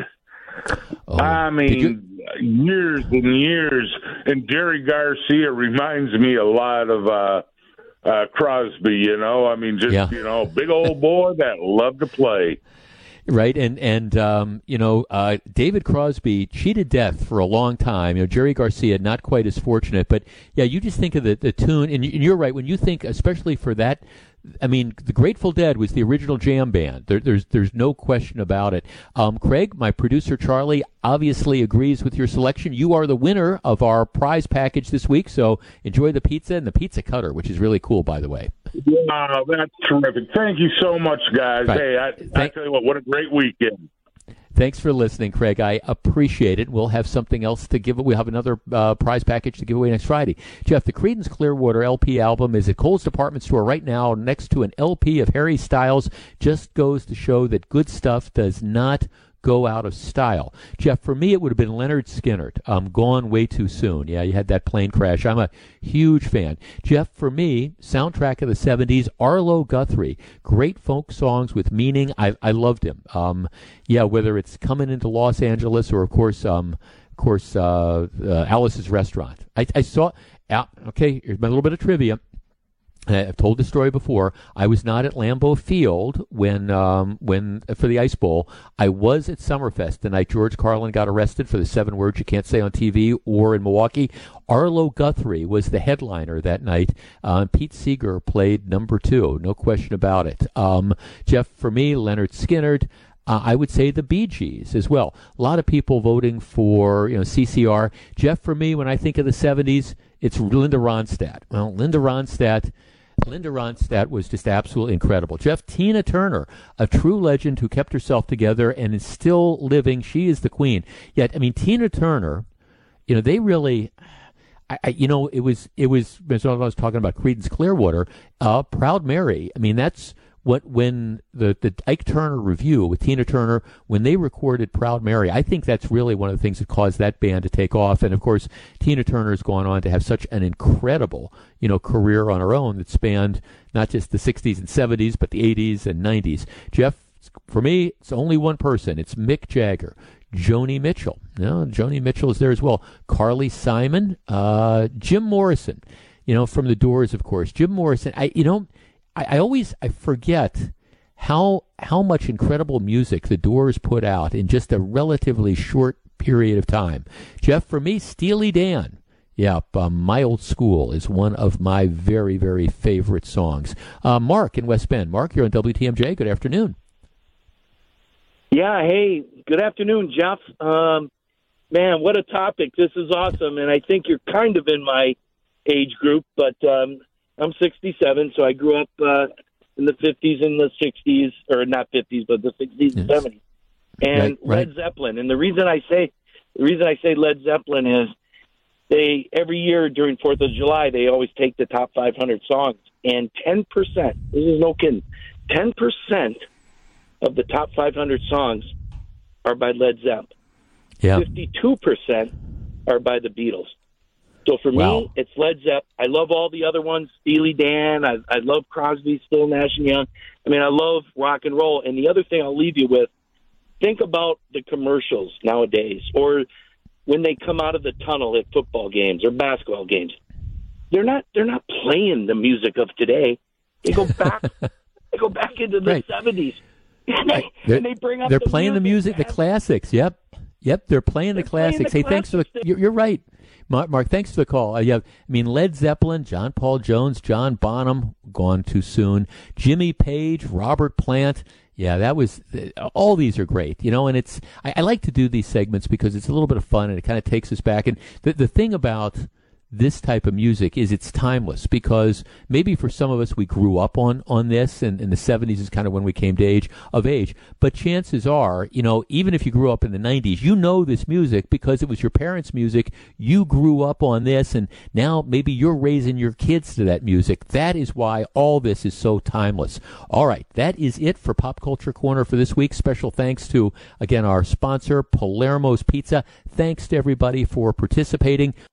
Oh, I mean, years and years. And Jerry Garcia reminds me a lot of... Uh, Uh, Crosby, you know, I mean, just, yeah. you know, big old boy that loved to play. Right, and, and um, you know, uh, David Crosby cheated death for a long time. You know, Jerry Garcia, not quite as fortunate. But, yeah, you just think of the, the tune, and you're right, when you think, especially for that, I mean, the Grateful Dead was the original jam band. There, there's there's no question about it. Um, Craig, my producer Charlie, obviously agrees with your selection. You are the winner of our prize package this week, so enjoy the pizza and the pizza cutter, which is really cool, by the way. Wow, that's terrific. Thank you so much, guys. Right. Hey, I, Thank- I tell you what, what a great weekend. Thanks for listening, Craig. I appreciate it. We'll have something else to give. We'll have another uh, prize package to give away next Friday. Jeff, the Creedence Clearwater L P album is at Kohl's Department Store right now next to an L P of Harry Styles. Just goes to show that good stuff does not go out of style. Jeff, for me, it would have been Leonard Skinner. Um, gone way too soon. Yeah, you had that plane crash. I'm a huge fan. Jeff, for me, soundtrack of the seventies, Arlo Guthrie. Great folk songs with meaning. I, I loved him. Um, yeah, whether it's Coming into Los Angeles or, of course, um, of course, uh, uh, Alice's Restaurant. I, I saw. Uh, okay, here's my little bit of trivia. I've told this story before. I was not at Lambeau Field when, um, when for the Ice Bowl. I was at Summerfest the night George Carlin got arrested for the seven words you can't say on T V, or in Milwaukee. Arlo Guthrie was the headliner that night. Uh, Pete Seeger played number two, no question about it. Um, Jeff, for me, Leonard Skinner. Uh, I would say the Bee Gees as well. A lot of people voting for, you know, C C R. Jeff, for me, when I think of the seventies, it's Linda Ronstadt. Well, Linda Ronstadt. Linda Ronstadt was just absolutely incredible. Jeff, Tina Turner, a true legend who kept herself together and is still living. She is the queen. Yet, I mean, Tina Turner, you know, they really, I, I, you know, it was, it was, as I was talking about Creedence Clearwater, uh, Proud Mary. I mean, that's what, when the, the Ike Turner Review with Tina Turner, when they recorded Proud Mary, I think that's really one of the things that caused that band to take off. And, of course, Tina Turner's gone on to have such an incredible, you know, career on her own that spanned not just the sixties and seventies, but the eighties and nineties. Jeff, for me, it's only one person. It's Mick Jagger. Joni Mitchell. You know, Joni Mitchell is there as well. Carly Simon. Uh, Jim Morrison, you know, from the Doors, of course. Jim Morrison, I, you know, I, I always I forget how how much incredible music the Doors put out in just a relatively short period of time. Jeff, for me, Steely Dan. Yeah, um, My Old School is one of my very, very favorite songs. Uh, Mark in West Bend. Mark, you're on W T M J. Good afternoon. Yeah, hey, good afternoon, Jeff. Um, man, what a topic. This is awesome, and I think you're kind of in my age group, but um, I'm sixty-seven, so I grew up uh, in the fifties and the sixties, or not fifties, but the sixties and seventies. And Right, right. Led Zeppelin. And the reason I say the reason I say Led Zeppelin is they every year during Fourth of July they always take the top five hundred songs, and ten percent. This is no kidding. Ten percent of the top five hundred songs are by Led Zeppelin. Yeah. Fifty-two percent are by the Beatles. So for Wow. me, it's Led Zeppelin. I love all the other ones, Steely Dan. I, I love Crosby, Still, Nash and Young. I mean, I love rock and roll. And the other thing I'll leave you with, think about the commercials nowadays, or when they come out of the tunnel at football games or basketball games. They're not. They're not playing the music of today. They go back. they go back into the Right. seventies, and they, They're, and they bring up. they're the playing music, the music, the classics. Yep, yep. They're playing the playing classics. the hey, thanks for the. You're, you're right, Mark, Mark. Thanks for the call. Uh, yeah, I mean Led Zeppelin, John Paul Jones, John Bonham, gone too soon. Jimmy Page, Robert Plant. Yeah, that was. Uh, all these are great, you know. And it's. I, I like to do these segments because it's a little bit of fun and it kind of takes us back. And the the thing about this type of music is it's timeless, because maybe for some of us we grew up on on this, and in the seventies is kind of when we came to age of age, but chances are, you know, even if you grew up in the nineties, you know this music because it was your parents' music. You grew up on this, and now maybe you're raising your kids to that music. That is why all this is so timeless. All right, that is it for Pop Culture Corner for this week. Special thanks to, again, our sponsor, Palermo's Pizza. Thanks to everybody for participating.